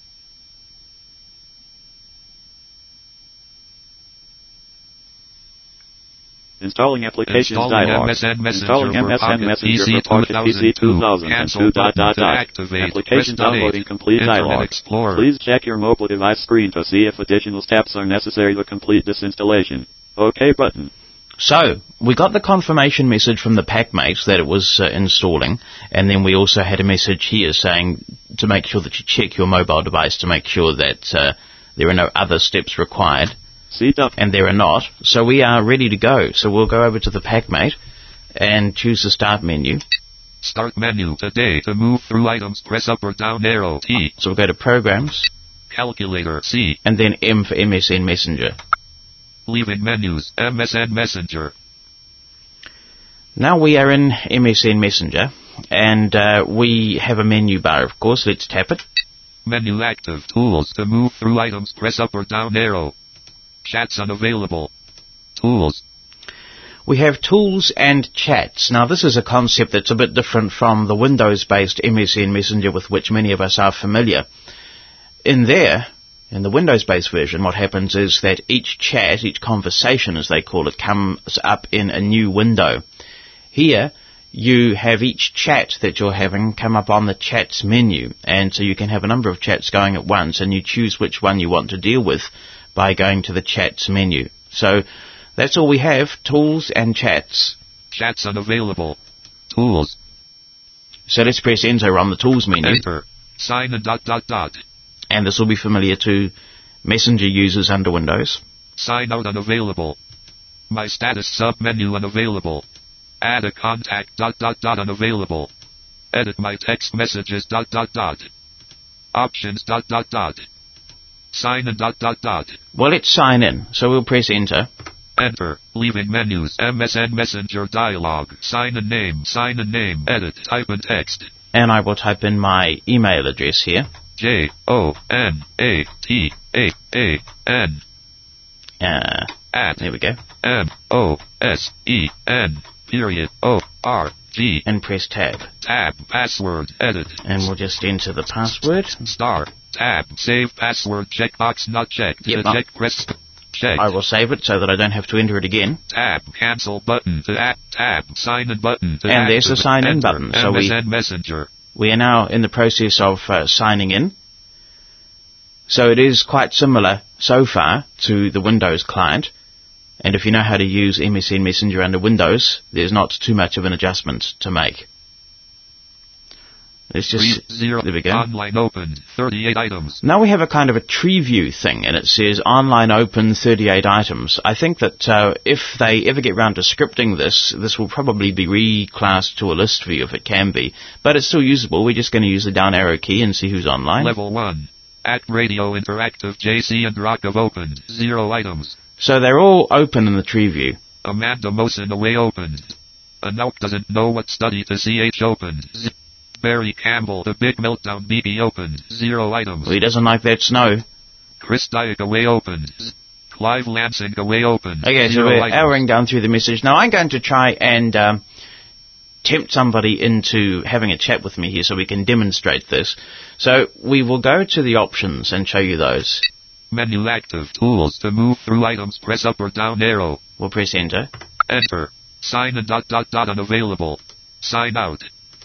Installing applications Installing dialog. M S N Messenger Installing for M S N Pocket Messenger P C for Pocket P C two thousand two. Cancel Dot dot button to dot. activate. Application Press downloading eight. complete Internet dialog. Explorer. Please check your mobile device screen to see if additional steps are necessary to complete this installation. OK button. So, we got the confirmation message from the PackMate that it was uh, installing, and then we also had a message here saying to make sure that you check your mobile device to make sure that uh, there are no other steps required. And there are not. So we are ready to go. So we'll go over to the PackMate and choose the Start menu. Start menu. Today, to move through items, press up or down arrow T. So we'll go to Programs. Calculator C. And then M for M S N Messenger. Leaving menus. M S N Messenger. Now we are in M S N Messenger. And uh, we have a menu bar, of course. Let's tap it. Menu active. Tools. To move through items, press up or down arrow. Chats unavailable. Tools. We have tools and chats. Now this is a concept that's a bit different from the Windows-based M S N Messenger with which many of us are familiar. In there, in the Windows-based version, what happens is that each chat, each conversation as they call it, comes up in a new window. Here, you have each chat that you're having come up on the chats menu, and so you can have a number of chats going at once, and you choose which one you want to deal with by going to the chats menu. So that's all we have, tools and chats. Chats unavailable. Tools. So let's press enter on the tools menu. Enter. Sign a dot dot dot. And this will be familiar to Messenger users under Windows. Sign out unavailable. My status sub-menu unavailable. Add a contact dot dot dot unavailable. Edit my text messages dot dot dot. Options dot dot dot. Sign in dot dot dot. Well, let's sign in, so we'll press enter. Enter. Leaving menus. M S N Messenger dialog. Sign in name. Sign in name. Edit. Type in text. And I will type in my email address here. J O N A T A A N. Uh, At. there we go. M O S E N. Period. O R G. And press tab. Tab. Password. Edit. And we'll just enter the password. Star. Tab. Save password. Checkbox not checked. Yep. To check press. Check. I will save it so that I don't have to enter it again. Tab. Cancel button to act. Tab. Sign in button to And there's the sign in enter. button. So M S we, N Messenger. we are now in the process of uh, signing in. So it is quite similar so far to the Windows client. And if you know how to use M S N Messenger under Windows, there's not too much of an adjustment to make. Let's just... Three, zero, there we go. Online open. thirty-eight items. Now we have a kind of a tree view thing, and it says online open thirty-eight items. I think that uh, if they ever get round to scripting this, this will probably be reclassed to a list view if it can be. But it's still usable. We're just going to use the down arrow key and see who's online. Level one. At Radio Interactive J C and Rock have opened. Zero items. So they're all open in the tree view. Amanda Mosen away opened. Anouk doesn't know what study to C H opened. Z- Barry Campbell, The Big Meltdown B B opened. Zero items. Well, he doesn't like that snow. Chris Dyack away opened. Z- Clive Lansing away opened. Okay, so Zero we're items. arrowing down through the message. Now I'm going to try and um, tempt somebody into having a chat with me here so we can demonstrate this. So we will go to the options and show you those. Menu active. Tools. To move through items, press up or down arrow. We'll press enter. Enter. Sign in dot dot dot unavailable. Sign out.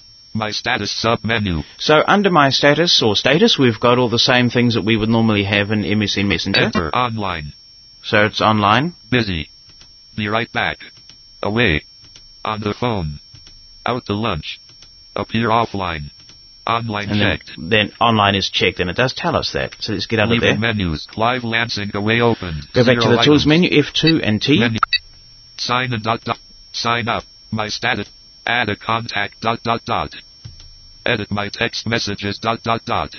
My status sub-menu. So under my status or status, we've got all the same things that we would normally have in M S N Messenger. Enter. Online. So it's online. Busy. Be right back. Away. On the phone. Out to lunch. Appear offline. Online And then, checked. then online is checked, and it does tell us that. So let's get out of Leaving there. menus. Clive Lansing away open. Go back to Zero the tools items. menu, F two and T. Menu. Sign in dot dot. Sign up. My status. Add a contact dot dot dot. Edit my text messages dot dot dot.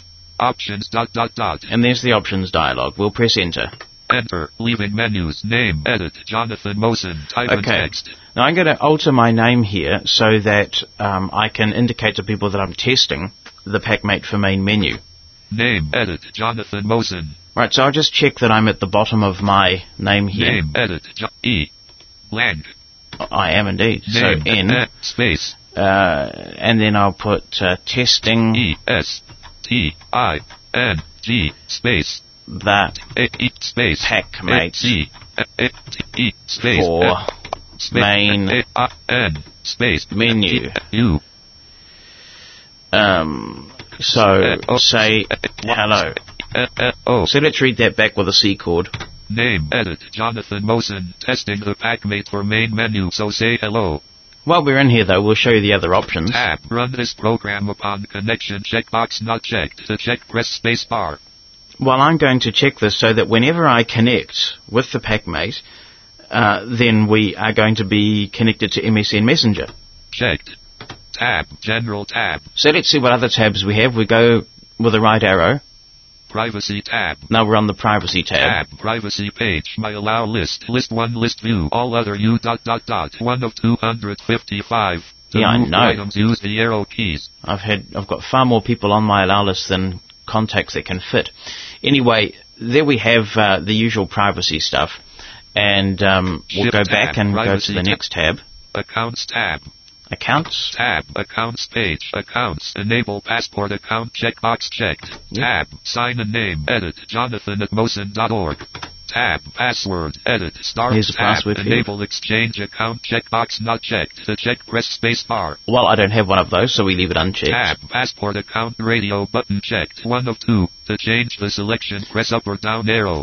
Options dot dot dot. And there's the options dialog. We'll press enter. Enter. Leaving menus. Name. Edit. Jonathan Mosen. Type in Okay. text. Now I'm going to alter my name here so that um, I can indicate to people that I'm testing the PackMate for main menu. Name. Edit. Jonathan Mosen. Right, so I'll just check that I'm at the bottom of my name here. Name. Edit. Jo- E. Blank. I am indeed. Name. So N, Uh, space. uh, and then I'll put uh, testing E. S. T. I. N. G. Space. that A. E. Space. PackMate A. C. A. A. T. E. Space. for A. Space. main A. A. N. Space. menu. U. Um, so Uh, oh, say uh, hello. Uh, uh, oh. So let's read that back with a C chord. Name. Edit. Jonathan Mosen. Testing the PackMate for main menu. So say hello. While we're in here, though, we'll show you the other options. Tab. Run this program upon connection. Checkbox not checked. To check, press space bar. Well, I'm going to check this so that whenever I connect with the PackMate, uh, then we are going to be connected to M S N Messenger. Checked. Tab. General tab. So let's see what other tabs we have. We go with the right arrow. Privacy tab. Now we're on the privacy tab. Tab. Privacy page. My allow list. List one. List view. All other you dot dot dot. One of two hundred fifty-five. To Yeah, I move know. items, use the arrow keys. I've had, I've got far more people on my allow list than contacts that can fit. Anyway, there we have uh, the usual privacy stuff. And um, we'll Shift go tab. back and go to Privacy the tab. next tab. Accounts tab. Accounts. Tab. Accounts page. Accounts. Enable passport account checkbox checked. Yep. Tab. Sign and name. Edit. Jonathan at mosen dot org. Tab. Password. Edit. Start. Here's the tab. password field. Enable exchange account checkbox not checked. To check, press space bar. Well, I don't have one of those, so we leave it unchecked. Tab. Passport account radio button checked. One of two. To change the selection, press up or down arrow.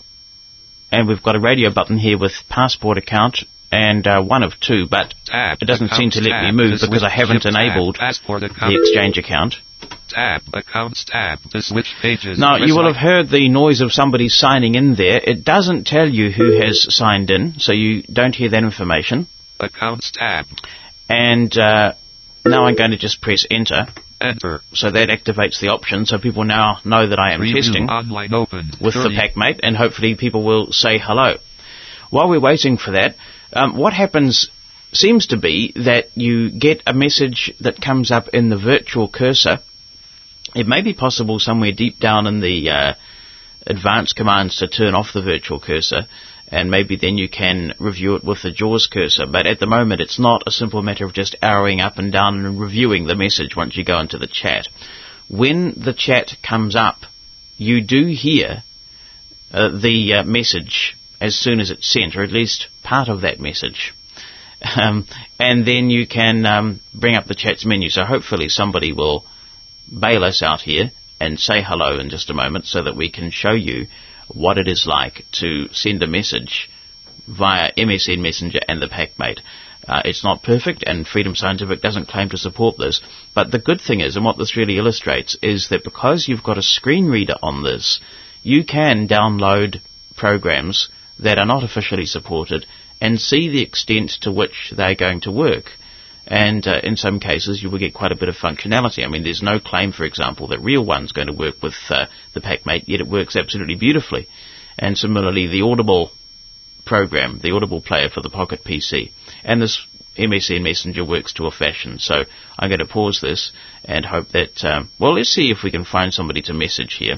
And we've got a radio button here with passport account and uh, one of two, but Tab. it doesn't seem to let me Accounts move tab. To because I switch- haven't shift enabled tab. Passport account. the exchange account. Tab. Accounts tab. To switch pages. Now, press you will right- have heard the noise of somebody signing in there. It doesn't tell you who has signed in, so you don't hear that information. Accounts tab. And uh, now I'm going to just press enter. Enter. So that activates the option, so people now know that I am Preview testing online open. with the thirty. PackMate, and hopefully people will say hello. While we're waiting for that, um, what happens seems to be that you get a message that comes up in the virtual cursor It may be possible somewhere deep down in the uh, advanced commands to turn off the virtual cursor, and maybe then you can review it with the JAWS cursor. But at the moment, it's not a simple matter of just arrowing up and down and reviewing the message once you go into the chat. When the chat comes up, you do hear uh, the uh, message as soon as it's sent, or at least part of that message. Um, and then you can um, bring up the chat's menu. So hopefully somebody will bail us out here and say hello in just a moment so that we can show you what it is like to send a message via M S N Messenger and the PackMate. Uh, it's not perfect, and Freedom Scientific doesn't claim to support this, but the good thing is, and what this really illustrates, is that because you've got a screen reader on this, you can download programs that are not officially supported and see the extent to which they're going to work. And uh, in some cases, you will get quite a bit of functionality. I mean, there's no claim, for example, that Real One's going to work with uh, the PackMate, yet it works absolutely beautifully. And similarly, the Audible program, the Audible player for the Pocket P C, and this M S N Messenger works to a fashion. So I'm going to pause this and hope that, um, well, let's see if we can find somebody to message here.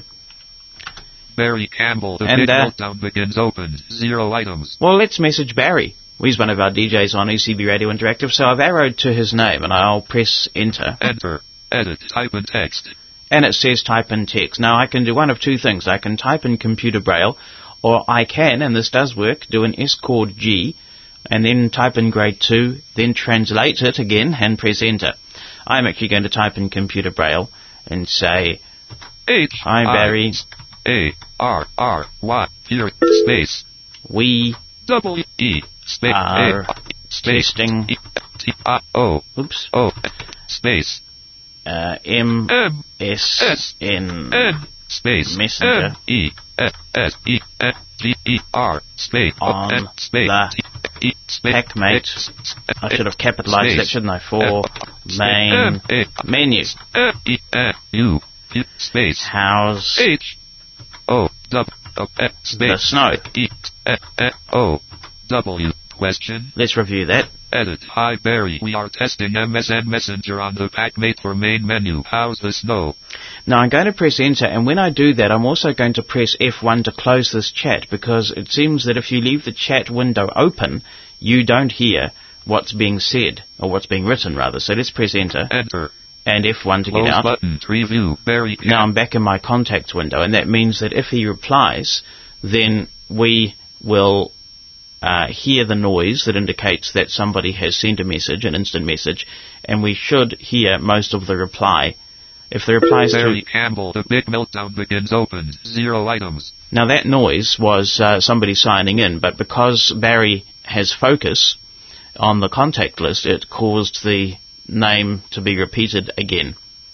Barry Campbell, the And, big uh, meltdown begins open. Zero items. Well, let's message Barry. He's one of our D Js on E C B Radio Interactive, so I've arrowed to his name, and I'll press enter. Enter. Edit. Type in text. And it says type in text. Now, I can do one of two things. I can type in computer braille, or I can, and this does work, do an S chord G, and then type in grade two, then translate it again, and press enter. I'm actually going to type in computer braille and say, H. Hi, Barry. A. R. R. Y. Here. Space. We W. E. Space. are A. Space. testing, E. T. I. O. oops, O. Space. uh, M M. S S. N N. Space. Messenger. M. E. F. S. E. F. G. E. R. Space. On N. Space. the T. E. Space. PackMate. X. I should have capitalized Space. that, shouldn't I? For F. main M. A. menu. F. E. F. U. P. Space. How's H. O. W. O. F. Space. the snow? E. F. F. O. W. Question. Let's review that. Edit. Hi Barry. We are testing M S N Messenger on the PackMate for main menu. How's the snow? Now I'm going to press enter, and when I do that, I'm also going to press F one to close this chat, because it seems that if you leave the chat window open, you don't hear what's being said, or what's being written, rather. So let's press enter, Enter. and F one to Close get out. button. Preview. Barry. Now I'm back in my contacts window, and that means that if he replies, then we will uh, hear the noise that indicates that somebody has sent a message, an instant message, and we should hear most of the reply. If the reply is Barry to... Campbell. The big meltdown begins open. Zero items. Now that noise was uh, somebody signing in, but because Barry has focus on the contact list, it caused the name to be repeated again.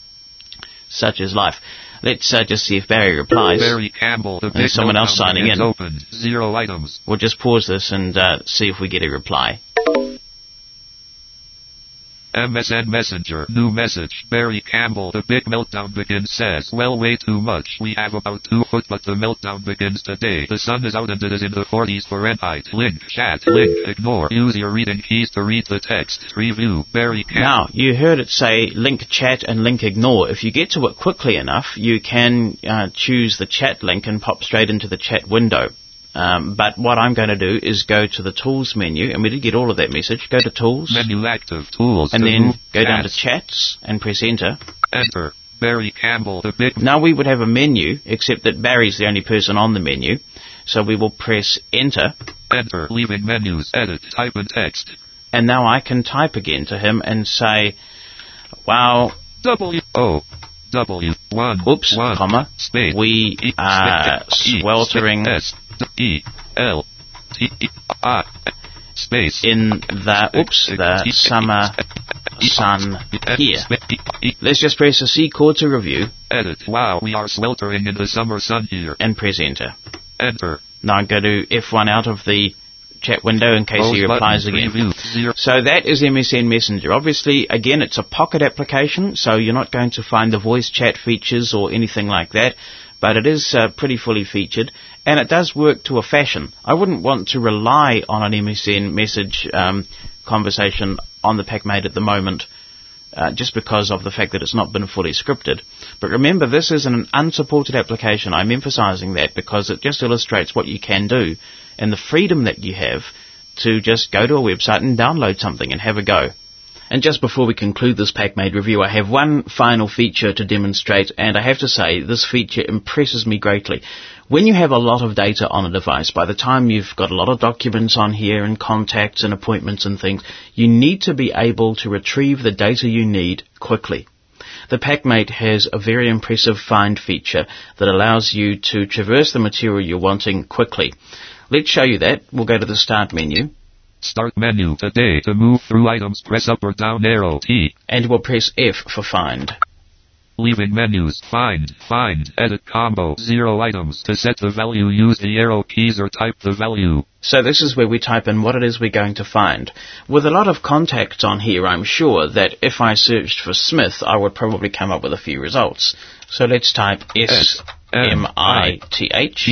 Such is life. Let's uh, just see if Barry replies. Barry Campbell. The big There's someone else meltdown signing begins in. open. Zero items. We'll just pause this and uh, see if we get a reply. M S N Messenger. New message. Barry Campbell. The big meltdown begins says, well, way too much. We have about two foot, but the meltdown begins today. The sun is out and it is in the forties Fahrenheit. Link. Chat. Link. Ignore. Use your reading keys to read the text. Review. Barry Campbell. Now, you heard it say link chat and link ignore. If you get to it quickly enough, you can uh, choose the chat link and pop straight into the chat window. Um, but what I'm going to do is go to the Tools menu, and we did get all of that message. Go to Tools, Menu active. Tools. and to then move go down to chats. Chats and press Enter. Enter. Barry Campbell. The big... Now we would have a menu, except that Barry's the only person on the menu. So we will press Enter, Enter. Leaving menus. Edit. Type in text. and now I can type again to him and say, wow, W. O. W. One. oops, One. comma, Space. we E. are Space. E. sweltering S. E. L. T. E. I. Space. in the, oops, the summer sun here. Let's just press the C chord to review Edit. Wow, we are sweltering in the summer sun here. and press Enter. Enter. Now I'm going to F one out of the chat window in case Close he replies button. again. Preview. Zero. So that is M S N Messenger. Obviously, again, it's a pocket application, so you're not going to find the voice chat features or anything like that, but it is uh, pretty fully featured, and it does work to a fashion. I wouldn't want to rely on an M S N message um, conversation on the PackMate at the moment uh, just because of the fact that it's not been fully scripted. But remember, this is an unsupported application. I'm emphasizing that because it just illustrates what you can do and the freedom that you have to just go to a website and download something and have a go. And just before we conclude this PackMate review, I have one final feature to demonstrate, and I have to say this feature impresses me greatly. When you have a lot of data on a device, by the time you've got a lot of documents on here and contacts and appointments and things, you need to be able to retrieve the data you need quickly. The PackMate has a very impressive find feature that allows you to traverse the material you're wanting quickly. Let's show you that. We'll go to the Start menu. Start menu. Today, to move through items, press up or down arrow T. And we'll press F for Find. Leaving menus. Find. Find. Edit combo. Zero items. To set the value, use the arrow keys or type the value. So this is where we type in what it is we're going to find. With a lot of contacts on here, I'm sure that if I searched for Smith, I would probably come up with a few results. So let's type S M I T H.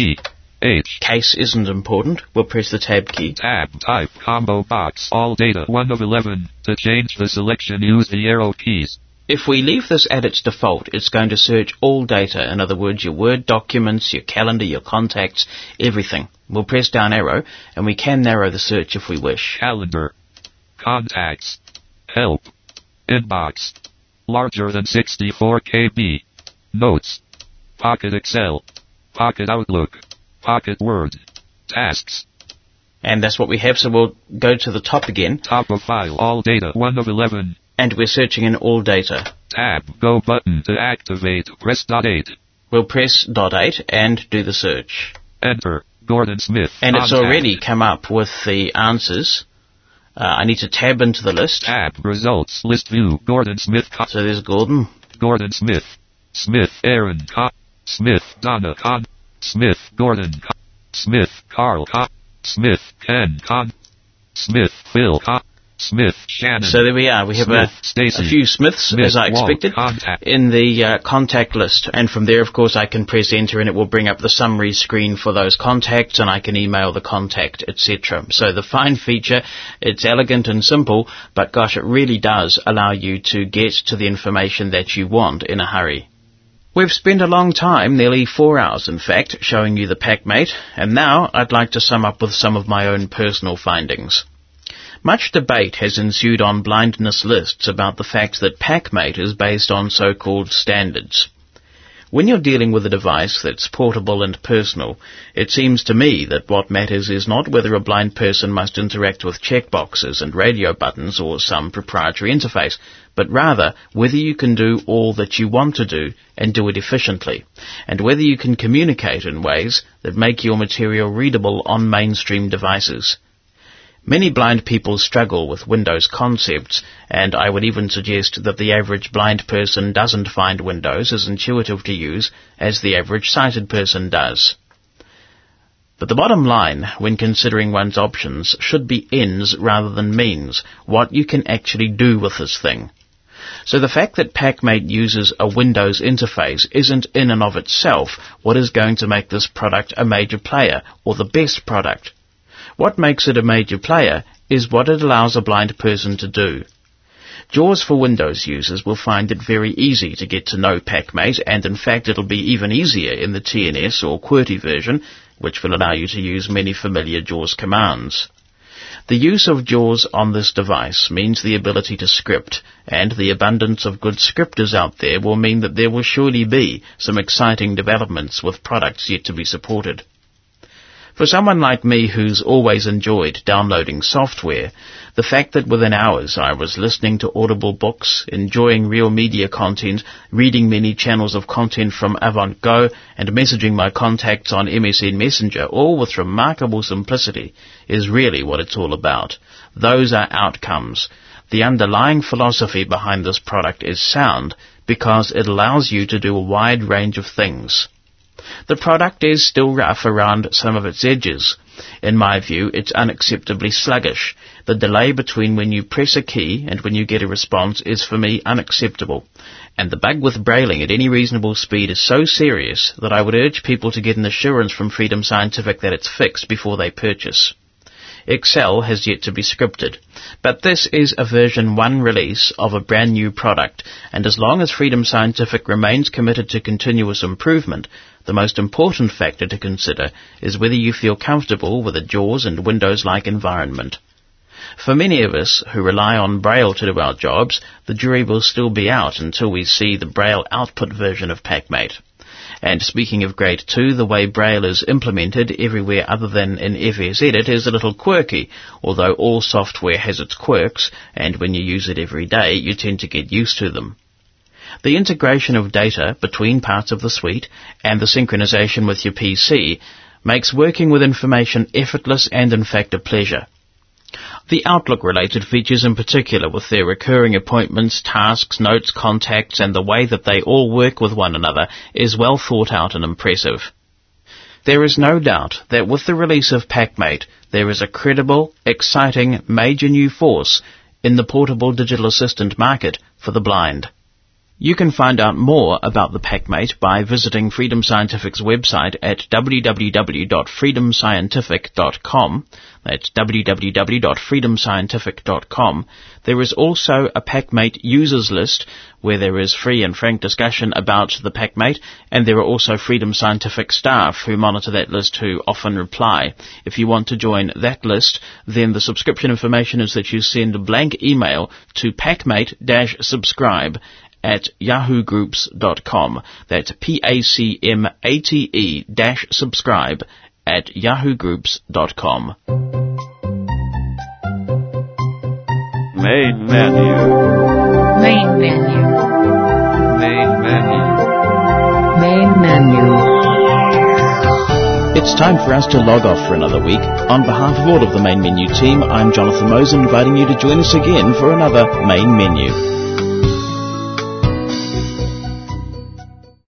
H. Case isn't important. We'll press the tab key. Tab. Type. Combo box. All data. one of eleven. To change the selection, use the arrow keys. If we leave this at its default, it's going to search all data. In other words, your Word documents, your calendar, your contacts, everything. We'll press down arrow, and we can narrow the search if we wish. Calendar. Contacts. Help. Inbox. Larger than sixty-four kilobytes. Notes. Pocket Excel. Pocket Outlook. Pocket Word. Tasks. And that's what we have, so we'll go to the top again. Top of file. All data. one of eleven. And we're searching in all data. Tab. Go button. To activate, press dot eight. We'll press dot eight and do the search. Enter. Gordon Smith. And Contact. It's already come up with the answers. Uh, I need to tab into the list. Tab. Results. List view. Gordon Smith. Con- so there's Gordon. Gordon Smith. Smith. Aaron. Con- Smith. Donna. Con- Smith. Gordon. Con- Smith. Carl. Con- Smith. Ken. Con- Smith. Phil. Con- Smith. Shannon. So there we are. We have Smith, a, Stacy, a few Smiths, Smith, as I expected, contact. in the uh, contact list. And from there, of course, I can press enter and it will bring up the summary screen for those contacts and I can email the contact, et cetera. So the find feature, it's elegant and simple, but gosh, it really does allow you to get to the information that you want in a hurry. We've spent a long time, nearly four hours in fact, showing you the PackMate, and now I'd like to sum up with some of my own personal findings. Much debate has ensued on blindness lists about the fact that PackMate is based on so-called standards. When you're dealing with a device that's portable and personal, it seems to me that what matters is not whether a blind person must interact with checkboxes and radio buttons or some proprietary interface, but rather whether you can do all that you want to do and do it efficiently, and whether you can communicate in ways that make your material readable on mainstream devices. Many blind people struggle with Windows concepts, and I would even suggest that the average blind person doesn't find Windows as intuitive to use as the average sighted person does. But the bottom line, when considering one's options, should be ends rather than means, what you can actually do with this thing. So the fact that PackMate uses a Windows interface isn't in and of itself what is going to make this product a major player, or the best product. What makes it a major player is what it allows a blind person to do. JAWS for Windows users will find it very easy to get to know PackMate, and in fact it'll be even easier in the T N S or QWERTY version, which will allow you to use many familiar JAWS commands. The use of JAWS on this device means the ability to script, and the abundance of good scripters out there will mean that there will surely be some exciting developments with products yet to be supported. For someone like me who's always enjoyed downloading software, the fact that within hours I was listening to Audible books, enjoying real media content, reading many channels of content from AvantGo, and messaging my contacts on M S N Messenger, all with remarkable simplicity, is really what it's all about. Those are outcomes. The underlying philosophy behind this product is sound because it allows you to do a wide range of things. The product is still rough around some of its edges. In my view, it's unacceptably sluggish. The delay between when you press a key and when you get a response is for me unacceptable. And the bug with brailing at any reasonable speed is so serious that I would urge people to get an assurance from Freedom Scientific that it's fixed before they purchase. Excel has yet to be scripted. But this is a version one release of a brand new product, and as long as Freedom Scientific remains committed to continuous improvement, the most important factor to consider is whether you feel comfortable with a JAWS and Windows-like environment. For many of us who rely on Braille to do our jobs, the jury will still be out until we see the Braille output version of PackMate. And speaking of Grade two, the way Braille is implemented everywhere other than in F S Edit is a little quirky, although all software has its quirks, and when you use it every day, you tend to get used to them. The integration of data between parts of the suite and the synchronization with your P C makes working with information effortless and in fact a pleasure. The Outlook-related features in particular, with their recurring appointments, tasks, notes, contacts, and the way that they all work with one another, is well thought out and impressive. There is no doubt that with the release of PackMate, there is a credible, exciting, major new force in the portable digital assistant market for the blind. You can find out more about the PackMate by visiting Freedom Scientific's website at w w w dot freedom scientific dot com. That's w w w dot freedom scientific dot com. There is also a PackMate users list where there is free and frank discussion about the PackMate, and there are also Freedom Scientific staff who monitor that list who often reply. If you want to join that list, then the subscription information is that you send a blank email to packmate-subscribe at yahoo groups dot com. That's P A C M A T E dash subscribe at yahoo groups dot com. Main menu. Main menu. Main menu. Main menu. It's time for us to log off for another week. On behalf of all of the Main Menu team, I'm Jonathan Mosen, inviting you to join us again for another Main Menu.